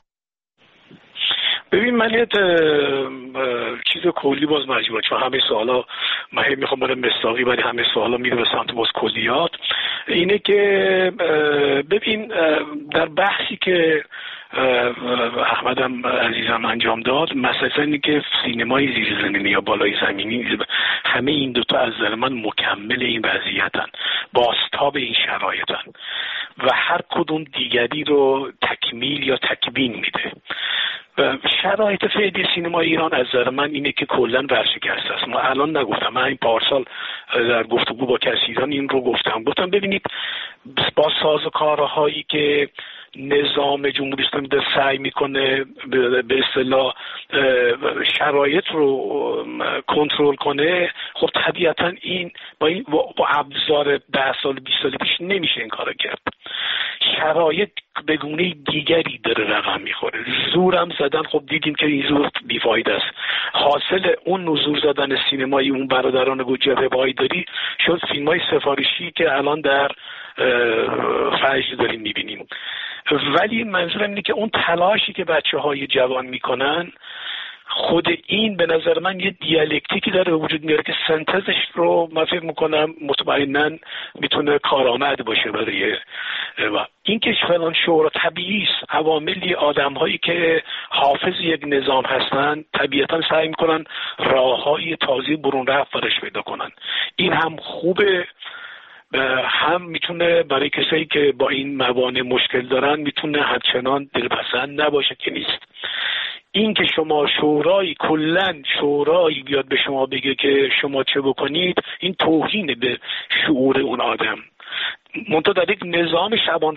Speaker 7: ببین من یه چیز کلی باز مجموعه، چون همه سوالا من میخوام برم مستاقی ولی همه سوالا میره به سمت باز کلیات. اینه که ببین در بحثی که احمدم عزیزم انجام داد، مثلا اینه که سینمای زیرزمینی یا بالای زمینی، همه این دوتا از نظر من مکمل این وضعیتن، بازتاب این شرایطن و هر کدوم دیگری رو تکمیل یا تکوین میده. شرایط فعلی سینما ایران از نظر من اینه که کلا ورشکست است. ما الان نگفتم، من این پارسال در گفتگو با کسیدان این رو گفتم ببینید با سازوکارهایی که نظام جمهوری اسلامی در سعی میکنه به اصطلاح شرایط رو کنترل کنه، خب طبیعتا این با ابزار 10 سال 20 سال پیش نمیشه این کارو کرد. شرایط به گونه دیگری داره رقم میخوره. زورم زدن، خب دیدیم که این زور بیفایده است. حاصل اون نزول زدن سینمایی اون برادران گوجه روایداری شد فیلمای سفارشی که الان در فجر داریم میبینیم. ولی منظورم اینه که اون تلاشی که بچه‌های جوان میکنن، خود این به نظر من یه دیالکتیکی داره به وجود میاره که سنتزش رو من فکر میکنم مطمئناً میتونه کارآمد باشه برای و این که فلان شورا طبیعی است. عواملی آدم‌هایی که حافظ یک نظام هستن طبیعتاً سعی میکنن راه‌های تازه برون رفت برش پیدا کنن. این هم خوبه، هم میتونه برای کسایی که با این موانع مشکل دارن میتونه همچنان دلپسند نباشه که نیست. این که شما کلن شورایی بیاد به شما بگه که شما چه بکنید، این توهین به شعور اون آدم. منتها در یک نظام شبان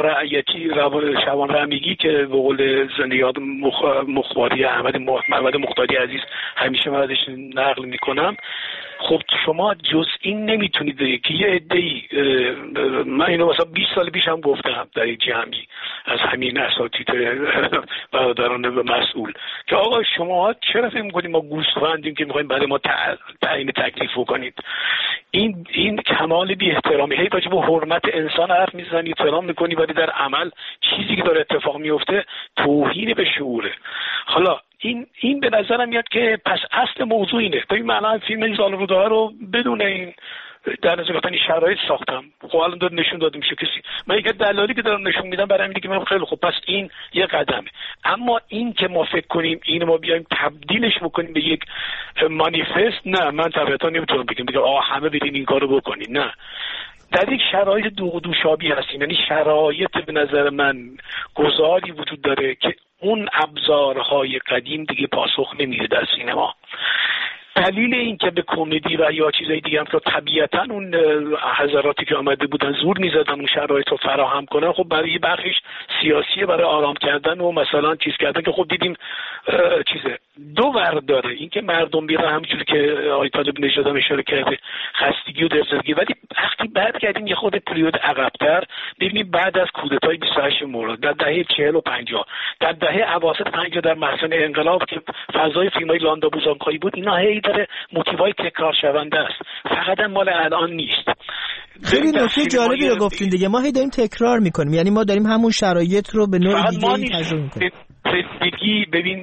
Speaker 7: رعمیگی که به قول زندیات مخباری محمد مختاری عزیز همیشه من ازش نقل میکنم، خب شما جز این نمیتونید بگید که یه عده‌ای، من اینو مثلا 20 سال پیش هم گفتم در یک جمعی از همین اساتید برادران مسئول که آقا شما چرا فکر می‌کنید ما گوسفندیم که می‌خوایم برای ما تعیین تکلیف بکنید؟ این کمال بی احترامی. هی راجع به حرمت انسان حرف میزنی، احترام میکنی، ولی در عمل چیزی که داره اتفاق میفته توهین به شعوره. حالا این به نظرم میاد که پس اصل موضوع اینه. ببین من الان فیلم زالروده رو بدون این در نظر گرفتن شرایط ساختم. خب الان داد نشون داده میشه کسی، من یک دلالی که دارم نشون میدم برای همین که من خیلی خوب، پس این یه قدمه. اما این که ما فکر کنیم اینو ما بیایم تبدیلش بکنیم به یک مانیفست، نه، من طبعا نمیتونم بگم همه بریم این کارو بکنید. نه، در یک شرایط دوشابی هستیم، یعنی شرایط به نظر من گذاری وجود داره که اون ابزارهای قدیم دیگه پاسخ نمیده در سینما. دلیل این که به کمدی و یا چیزای دیگه هم که طبیعتاً اون حضراتی که آمده بودن زور می‌زدن اون شرایط رو فراهم کنن، خب برای بخشش سیاسیه، برای آرام کردن و مثلا چیز کردن که خب دیدیم چیزه دو ور داره. این که مردم میره همونجوری که آقای طالب نژاد اشاره کرده خستگی و دلسردگی، ولی وقتی بعد کردیم یه خود پریود عقب‌تر ببینیم بعد از کودتای 28 مرداد در دهه 40 و 50 در دهه اواسط 50 در محسن انقلاب که فضای فیلمای لاندا بوزانکایی بود، اینا هی داره موتیوهای تکرار شونده است، فقط مال الان نیست.
Speaker 1: خیلی نکته جالبی رو گفتین دیگه، ما هی داریم تکرار میکنیم، یعنی ما داریم همون شرایط رو به نوع دیگه تجربه میکنیم.
Speaker 7: زندگی ببین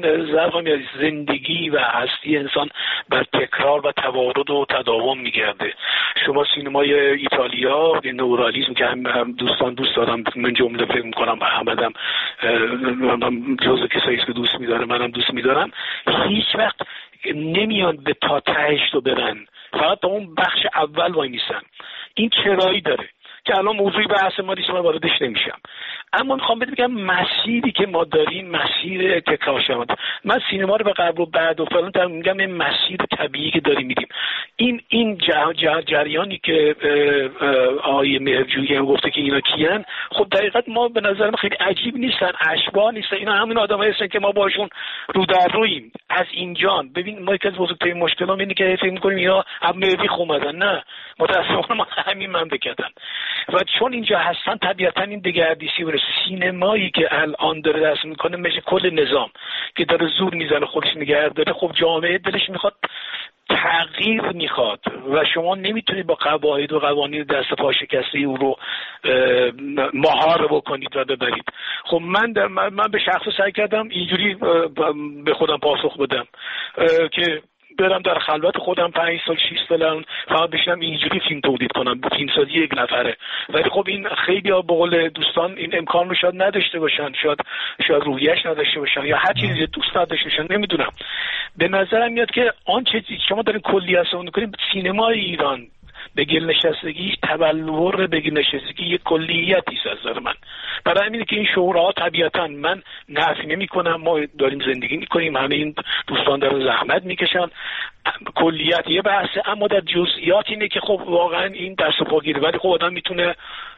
Speaker 7: زندگی و هستی انسان بر تکرار و توارد و تداوم میگرده. شما سینمای ایتالیا نورالیسم که هم دوستان دوست دارم، من جمله فکر میکنم احمدم جزو کسایی که دوست میداره، منم دوست میدارم، هیچ وقت نمیان به تا تهش رو برن، فقط تا اون بخش اول وای میسن. این چرایی داره که الان موضوعی بحث ما نیست، من واردش نمیشم. اما میخوام بگم مسیری که ما داریم مسیر تکرار شونده. من سینما رو به قبل و بعد و فلان میگم این مسیر طبیعی که داریم میریم. این جریانی که آقای مهرجویی هم گفته که اینا کیان، خب دقیقاً ما به نظر من خیلی عجیب نیستن، اشباح نیستن، اینا همین آدمایی هستن که ما باشون رو در رویم از اینجان. ببین ما یکی از بزرگترین مشکلات اینه که فکر می‌کنیم اینا از مریخ اومدن، نه، متأسفانه ما همین مملکتن و چون اینجا هستن طبیعتاً این دگردیسی و سینمایی که الان داره دست میکنه مثل کل نظام که داره زور میزنه خودش نگه داره. خب جامعه دلش میخواد تغییر میخواد و شما نمیتونید با قواعد و قوانین دست پا شکسته او رو مهار بکنید و ببرید. خب من به شخص سعی کردم اینجوری به خودم پاسخ بدم که برم در خلوت خودم 5 سال 6 سال فقط بشینم اینجوری فیلم تولید کنم، فیلمسازی یک نفره. ولی خب این خیلی به قول دوستان این امکان رو شاید نداشته باشن، شاید روحیه‌اش نداشته باشن یا هر چیزی دوست نداشته باشن، نمیدونم. به نظرم میاد که آنچه شما دارین کلی حساب می‌کنید سینمای ایران به گل نشستگی تبلور به گل نشستگی یک کلیتی است از نظر من. برای همینه که این شعورها طبیعتا من نفی نمی‌کنم، ما داریم زندگی می‌کنیم، همه این دوستان دارن زحمت می‌کشن، کلیت یه بحثه، اما در جزئیات اینه که خب واقعا این دست و پا گیره. ولی خب آدم میتونه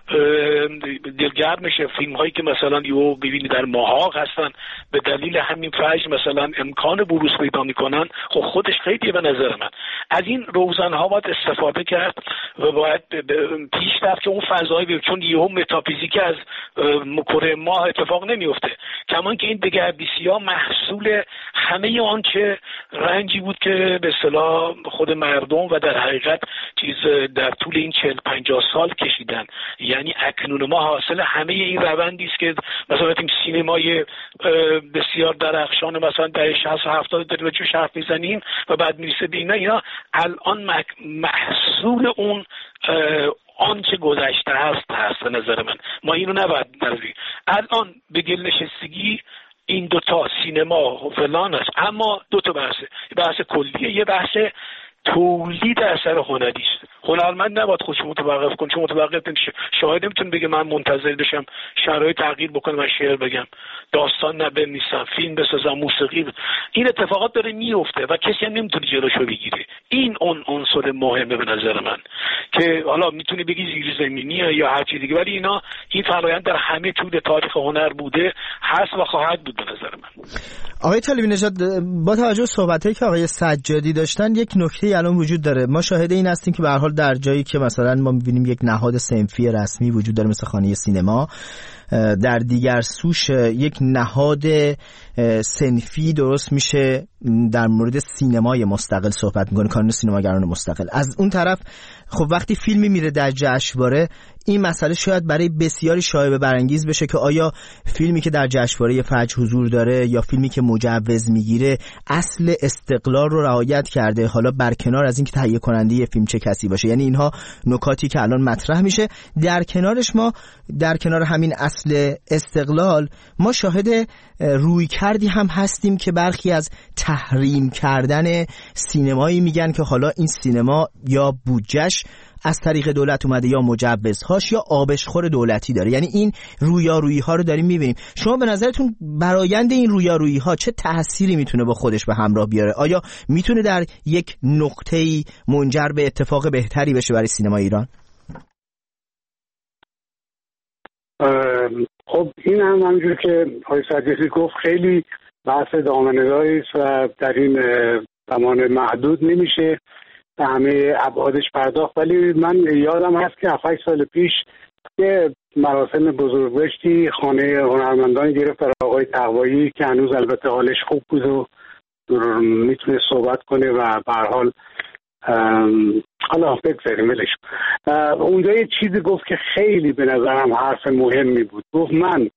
Speaker 7: دلگرم میشه. فیلم هایی که مثلا یو ببینید در ماهاق هستن به دلیل همین فجر مثلا امکان بروز پیدا میکنن، خب خودش خیلیه به نظر من. از این روزنها باید استفاده کرد و باید پیش رفت که اون فضایی بیاد، چون یهو متافیزیک از کره ماه اتفاق نمیفته. کمان که این دگردیسی ها محصول همه آنچه رنجی بود که به اصطلاح خود مردم و در حقیقت چیز در طول این 40-50 سال کشیدن. یعنی اکنون ما حاصل همه این روندی است که مثلا این سینمای بسیار درخشان مثلا در 60 و 70 داریم چه حرف میزنیم و بعد میرسه به اینا الان محصول اون آنچه گذشته هست به نظر من. ما اینو نباید نرویم. الان به گل نشستگی این دوتا سینما فلان است، اما دوتا بحثه، یه بحث کلیه، یه بحث تولید اثر هنری است. هنرمند نباید خودش متوقف کنه، چون متوقف نمیشه. شاهد نمیتونه بگه من منتظر بشم شرایط تغییر بکنه من شعر بگم، داستان بنویسم، فیلم بسازم، موسیقی. این اتفاقات داره میفته و کسی هم نمیتونه جلوشو بگیره. این اون عنصر مهمه به نظر من که حالا میتونی بگی زیرزمینیه یا هر چیز دیگه، ولی این فرآیند در همه طول تاریخ هنر بوده، هست و خواهد بود به نظر من.
Speaker 1: آقای طالبی نژاد، با توجه به صحبتایی که آقای سجادی داشتن، یک نکته الان وجود داره. ما شاهد این هستیم که به هر حال در جایی که مثلا ما می‌بینیم یک نهاد صنفی رسمی وجود داره مثل خانه سینما، در دیگر سوش یک نهاد صنفی درست میشه در مورد سینمای مستقل صحبت میکنه، کانون سینماگران مستقل. از اون طرف خب وقتی فیلمی میره در جشنواره، این مسئله شاید برای بسیاری شایبه برانگیز بشه که آیا فیلمی که در جشنواره فجر حضور داره یا فیلمی که مجوز میگیره اصل استقلال رو رعایت کرده، حالا برکنار از اینکه تهیه کننده یه فیلم چه کسی باشه. یعنی اینها نکاتی که الان مطرح میشه. در کنارش ما در کنار همین اصل استقلال ما شاهد روی کردی هم هستیم که برخی از تحریم کردن سینمایی میگن که حالا این سینما یا بودجهش از طریق دولت اومده یا مجوزهاش یا آبشخور دولتی داره. یعنی این رویارویی ها رو داریم میبینیم. شما به نظرتون برآیند این رویارویی ها چه تأثیری میتونه با خودش به همراه بیاره؟ آیا میتونه در یک نقطه‌ای منجر به اتفاق بهتری بشه برای سینما ایران؟
Speaker 6: خب این هم همونجور که آقای سجادی گفت خیلی بحث دامنه‌داری است و در این زمان محدود نمیشه به همه ابعادش پرداخت. ولی من یادم هست که 7-8 سال پیش یه مراسم بزرگداشتی خانه هنرمندان گرفت برای آقای تقوایی که هنوز البته حالش خوب بود و میتونه صحبت کنه و به هر حال حالا بگذاریم ولش. اونجا یه چیزی گفت که خیلی به نظرم حرف مهمی بود. گفت من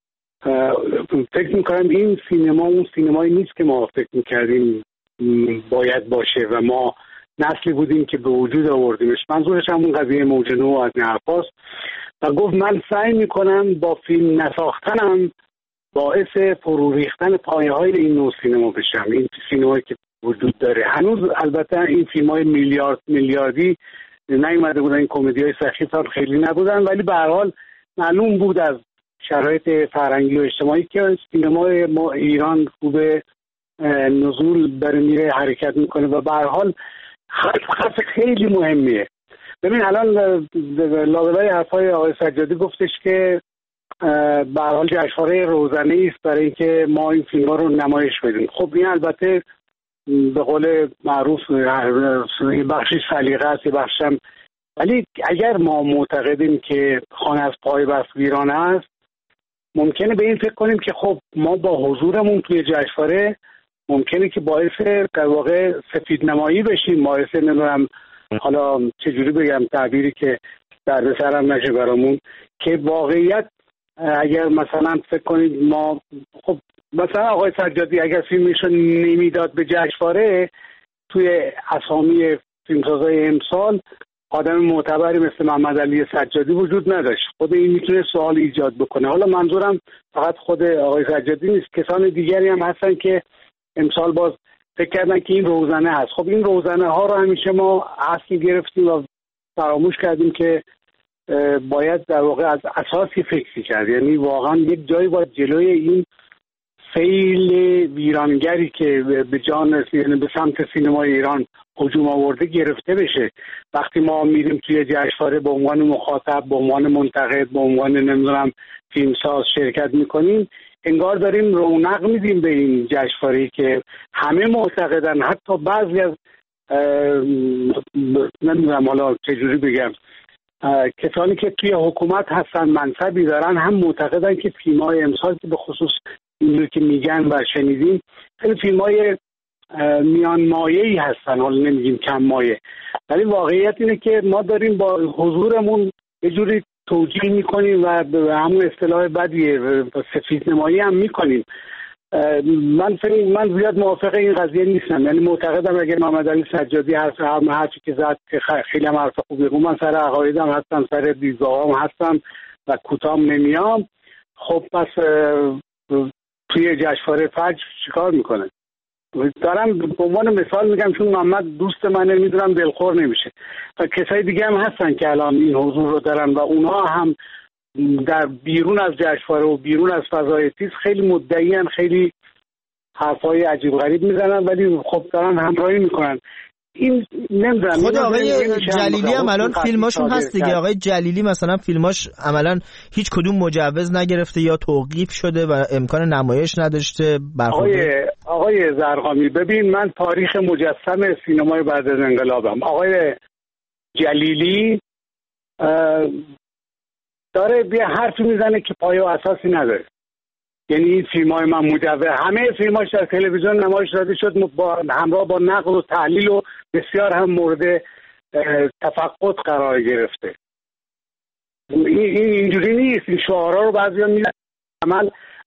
Speaker 6: فکر میکنم این سینما اون سینمایی نیست که ما فکر میکردیم باید باشه و ما نسلی بودیم که به وجود آوردیمش. منظورش همون قضیه موج نو از این حرفاست و گفت من سعی میکنم با فیلم نساختنم باعث فرو ریختن پایه‌های این نوع سینما بشم، این سینمایی که وجود داره. هنوز البته این فیلم‌های میلیاردی نیومده بودن، این کمدی‌های سخیف هم خیلی نبودن، ولی به هر حال معلوم بود از شرایط فرهنگی و اجتماعی که سینمای ما ایران خوب نزول داره میره، حرکت میکنه و به هر حال خط خیلی مهمیه. ببین الان لابلای حرفای آقای سجادی گفتش که به هر حال جشنواره روزانه‌ای است برای اینکه ما این فیلم‌ها رو نمایش بدیم. خب این البته به قول معروف بخشی سلیقه است، بخشم، ولی اگر ما معتقدیم که خانه از پای بست ویرانه است، ممکنه به این فکر کنیم که خب ما با حضورمون توی جشنواره ممکنه که باعث در واقع سفید نمایی بشیم، باعث نمیدونم حالا چجوری بگم تعبیری که درد سرم نشه برامون، که واقعیت اگر مثلا فکر کنید ما خب مثلا آقای سجادی اگر فیلمشو نمیداد به جشنواره، توی اسامی فیلمسازای امسال آدم معتبری مثل محمد علی سجادی وجود نداشت. خود این میتونه سوال ایجاد بکنه. حالا منظورم فقط خود آقای سجادی نیست، کسان دیگری هم هستن که امسال باز فکر کردن که این روزنه هست. خب این روزنه ها رو همیشه ما اصل گرفتیم و فراموش کردیم که باید در واقع از اساسی فکری کرد. یعنی واقعا یک جایی باید جلوی این فیل ویرانگری که به جان یعنی به سمت سینمای ایران هجوم آورده گرفته بشه. وقتی ما میریم توی جشنواره به عنوان مخاطب، به عنوان منتقد، به عنوان نمیدونم فیلمساز شرکت میکنیم، انگار داریم رونق میدیم به این جشنواره‌ای که همه معتقدن، حتی بعضی از نمیدونم حالا چجوری بگم کسانی که توی حکومت هستن منصبی دارن هم معتقدن که فیلم‌های امسال که به خصوص اینو که میگن و شنیدیم خیلی فیلم‌های میان مایه‌ای هستن، حالا نمیگیم کم مایه، ولی واقعیت اینه که ما داریم با حضورمون یه جوری توجیه میکنیم و به همون اصطلاح بدیه سفید نمایی هم میکنیم. من زیاد موافق این قضیه نیستم. یعنی معتقدم اگر محمد علی سجادی هرچی که زد خیلی هم حرف خوبی بود، من سر عقایدم هستم، سر دیدگاهام هستم و کوتام نمیام. خب پس توی جشنواره فجر چیکار میکنه؟ دارم به عنوان مثال میگم، چون محمد دوست منه، میدونم دلخور نمیشه. و کسای دیگه هم هستن که الان این حضور رو دارن و اونها هم در بیرون از جشنواره و بیرون از فضای تیز خیلی مدعیان، خیلی حرفای عجیب غریب میزنن، ولی خب دارن همراهی میکنن. این نمیدونم
Speaker 1: خود آقای جلیلی هم الان فیلماشون هست دیگه. آقای جلیلی مثلا فیلماش عملا هیچ کدوم مجوز نگرفته یا توقیف شده و امکان نمایش نداشته.
Speaker 6: آقای زرقامی، ببین من تاریخ مجسم سینمای بعد از انقلابم. آقای جلیلی داره بیا حرفی میزنه که پایه و اساسی نداره. یعنی این فیلم‌های من مجوز، همه فیلماش در تلویزیون نمایش داده شد همراه با نقل و تحلیل و بسیار هم مورد تفقد قرار گرفته. این اینجوری نیست. این شعارها رو بعضیا میزنن عمل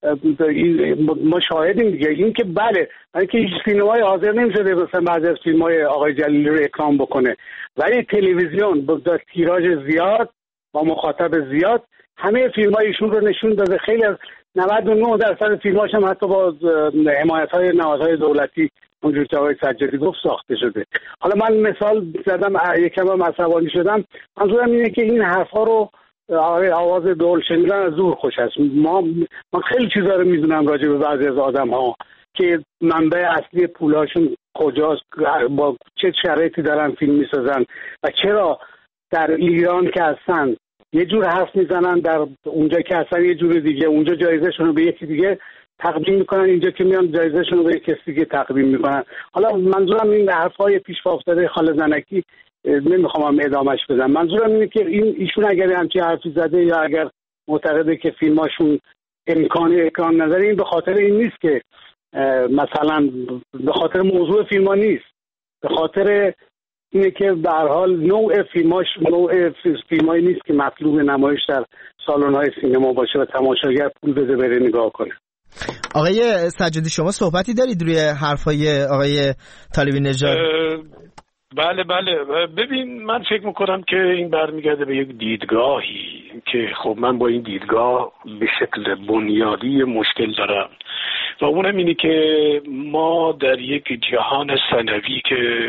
Speaker 6: ما شاهدیم دیگه. این که بله، اینکه هیچ سینمای حاضر نمی‌شده مثلا بعضی از فیلم‌های آقای جلیلی رو اکرام بکنه، ولی تلویزیون با تیراژ زیاد با مخاطب زیاد همه فیلم‌های ایشون رو نشون داده. خیلی از 99% فیلماش هم حتی با حمایت‌های نهادهای دولتی اونجوری که آقای سجادی گفت ساخته شده. حالا من مثال زدم، یکم هم عصبانی شدم. منظورم اینه که این حرفا رو آواز دول شنیدن از دور خوش است. من خیلی چیزا رو میدونم راجع به بعضی از آدم‌ها که منبع اصلی پولاشون کجاست، با چه شرایطی دارن فیلم میسازن و چرا در ایران که هستن یه جور حرف میزنن، در اونجا که هستن یه جور دیگه. اونجا جایزه‌شون رو به یکی دیگه تقدیم میکنن، اینجا که میان جایزه‌شون رو به یکی دیگه تقدیم میکنن. حالا منظورم این حرفای پیش پا افتاده خاله زنکی نمیخوام ادامهش بدم. منظورم اینه که ایشون اگر همچین حرفی زده یا اگر معتقده که فیلماشون امکان اکران نداره، این به خاطر این نیست که مثلا به خاطر موضوع فیلم‌ها نیست، به خاطر اینه که به هر حال نوع فیلمایی نیست که مطلوب نمایش در سالن‌های سینما باشه و تماشاگر پول بده بره نگاه کنه.
Speaker 1: آقای سجادی شما صحبتی دارید روی حرفای آقای طالبی نژاد؟
Speaker 7: بله ببین من فکر میکنم که این برمیگرده به یک دیدگاهی که خب من با این دیدگاه به شکل بنیادی مشکل دارم و اونم اینه که ما در یک جهان ثانوی که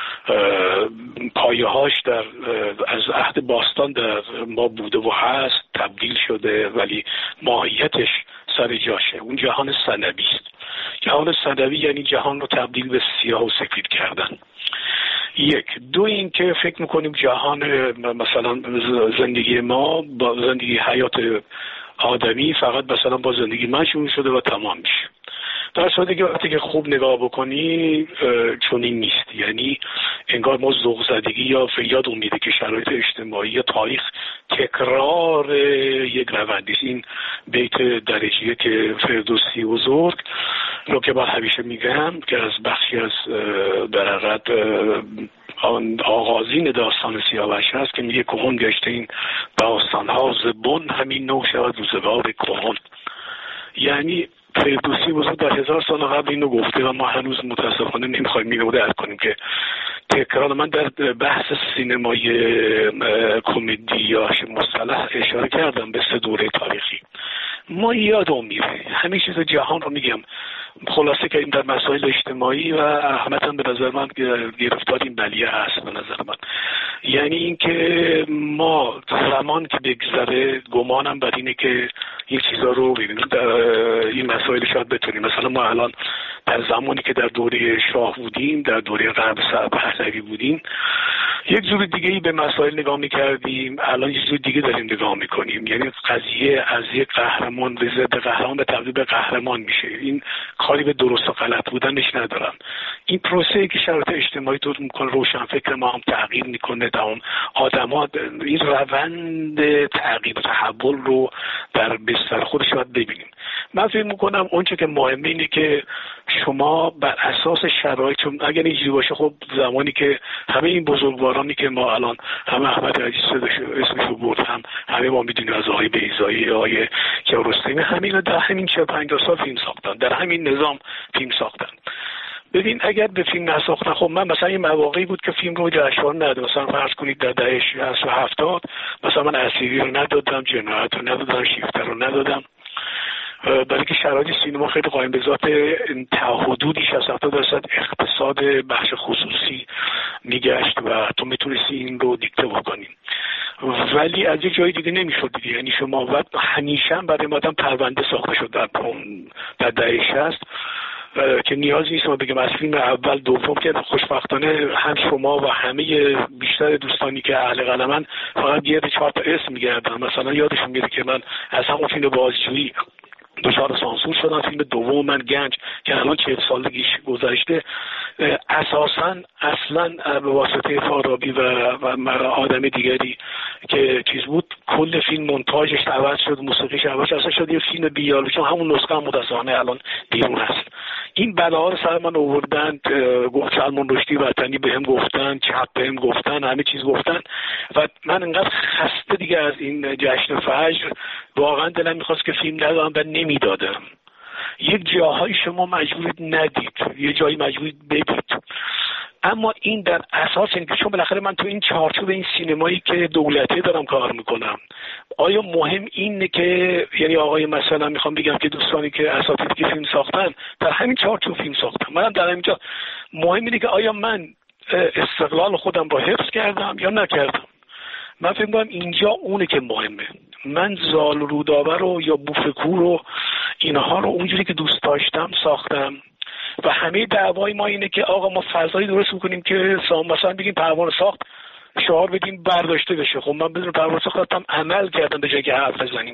Speaker 7: پایه‌هاش از عهد باستان در ما بوده و هست تبدیل شده ولی ماهیتش سر جاشه. اون جهان ثانوی است. جهان ثانوی یعنی جهان رو تبدیل به سیاه و سفید کردن. یک. دو، این که فکر میکنیم جهان مثلا زندگی ما با زندگی حیات آدمی فقط مثلا با زندگی من شروع شده و تمام میشه. در صورتی که وقتی که خوب نگاه بکنی چنین نیست. یعنی انگار ما ذوق زدگی یا یاد میده که شرایط اجتماعی یا تاریخ تکرار یک روندی است. این بیت درجیه که فردوسی بزرگ رو که من همیشه میگم که از بخشی از در حقیقت آغازین داستان سیاوش هست که میگه کهن گشته این داستان‌ها زبون همین نو شود روزگار کهن. یعنی فردوسی بزرگ در 1000 سال قبل اینو گفته و ما هنوز متاسفانه نمیخوایم اینو درک کنیم که تکرار. من در بحث سینمای کمدی یا مصطلح اشاره کردم به 3 دوره تاریخی. ما یادم میره همه چیز جهان رو میگم خلاصه که این در مسائل اجتماعی و احمد هم به نظر من گرفتار این بلیه هست به نظر من. یعنی اینکه ما زمان که بگذره گمانم بر اینه که این چیزا رو ببینیم در این مسائل شاید بتونیم. مثلا ما الان در زمانی که در دوره شاه بودیم، در دوره قبل پهلوی بودیم، یک جور دیگه ای به مسائل نگاه می‌کردیم، الان یک جور دیگه داریم نگاه می‌کنیم. یعنی قضیه از یک قهرمان به ضد قهرمان به تبدیل به قهرمان میشه. این کاری به درست و غلط بودنش ندارن. این پروسه‌ای که شرایط اجتماعی طور می‌کنه روشن فکر ما هم تغییر می‌کنه، تمام آدم‌ها این روند تغییر و تحول رو در بستر خودش باید ببینیم. من فکر می‌کنم اونچه که مهمه اینه که شما بر اساس شرایط، اگر اینجوری باشه خب زمانی که همه این بزرگوارانی که ما الان همه احمد عزیز اسمشو برد، هم همه ما میدونیم از آقای بیضایی، آقای کیارستمی، همین در همین 40-50 سال فیلم ساختن، در همین نظام فیلم ساختن. ببین اگر به فیلم نساختن، خب من مثلا این مواقعی بود که فیلم رو جشنواره ندادم، مثلا فرض کنید در دهه 60 و 70 مثلا من اسیری رو ندادم، جنایت رو ندادم، شیفته رو ندادم. برای که شرایط سینما خیلی قائم به ذات حدودی 60-70% اقتصاد بخش خصوصی میگشت و تو میتونستی این رو دیکته بکنی، ولی از یک جای دیگه نمیشد دیگه. یعنی شما وقت همیشه برای مادام پرونده ساخته شد در دهه 60 که نیازی نیست ما بگم از فیلم اول دوم که خوشبختانه هم شما و همه بیشتر دوستانی که اهل قلمن فقط یه 4 تا اسم میگردن. مثلا یادشون میاد که من از همون فیلم بازجویی دچار سانسور شدم، فیلم دوم من گنج که الان 40 سالگیش گذشته اصلا به واسطه فارابی و آدم دیگری که چیز بود کل فیلم مونتاژش عوض شد، موسیقیش عوض شد، اصلا شد یه فیلم بی‌یالو، چون همون نسخه هم متأسفانه الان بیرون هست. این بلاها رو سر من آوردن، گفت سلمان رشدی وطنی بهم گفتن، چپ بهم گفتن، همه چیز گفتن و من انقدر خسته دیگه از این جشن فجر واقعا دلم می‌خواست که فیلم ندارم و نمیدادم. یک جاهای شما مجبورید ندید، یه جایی مجبورید ببینید، اما این در اساس اینکه چون بالاخره من تو این چارچوب این سینمایی که دولتی دارم کار میکنم، آیا مهم اینه که یعنی آقای مثلا میخوام بگم که دوستانی که اساتیدی که فیلم ساختن در همین چارچوب فیلم ساختن، منم در همینجا مهم اینه که آیا من استقلال خودم رو حفظ کردم یا نکردم. من فکر می‌کنم اینجا اونه که مهمه. من زال رودابه رو یا بوفکو رو اینها رو اونجوری که دوست داشتم ساختم و همه دعوای ما اینه که آقا ما فضایی درست می‌کنیم که مثلا بگیم پروانه ساخت شعار بدیم برداشته بشه. خب من بدون پروانه ساختم عمل کردم به جای که حرف بزنیم.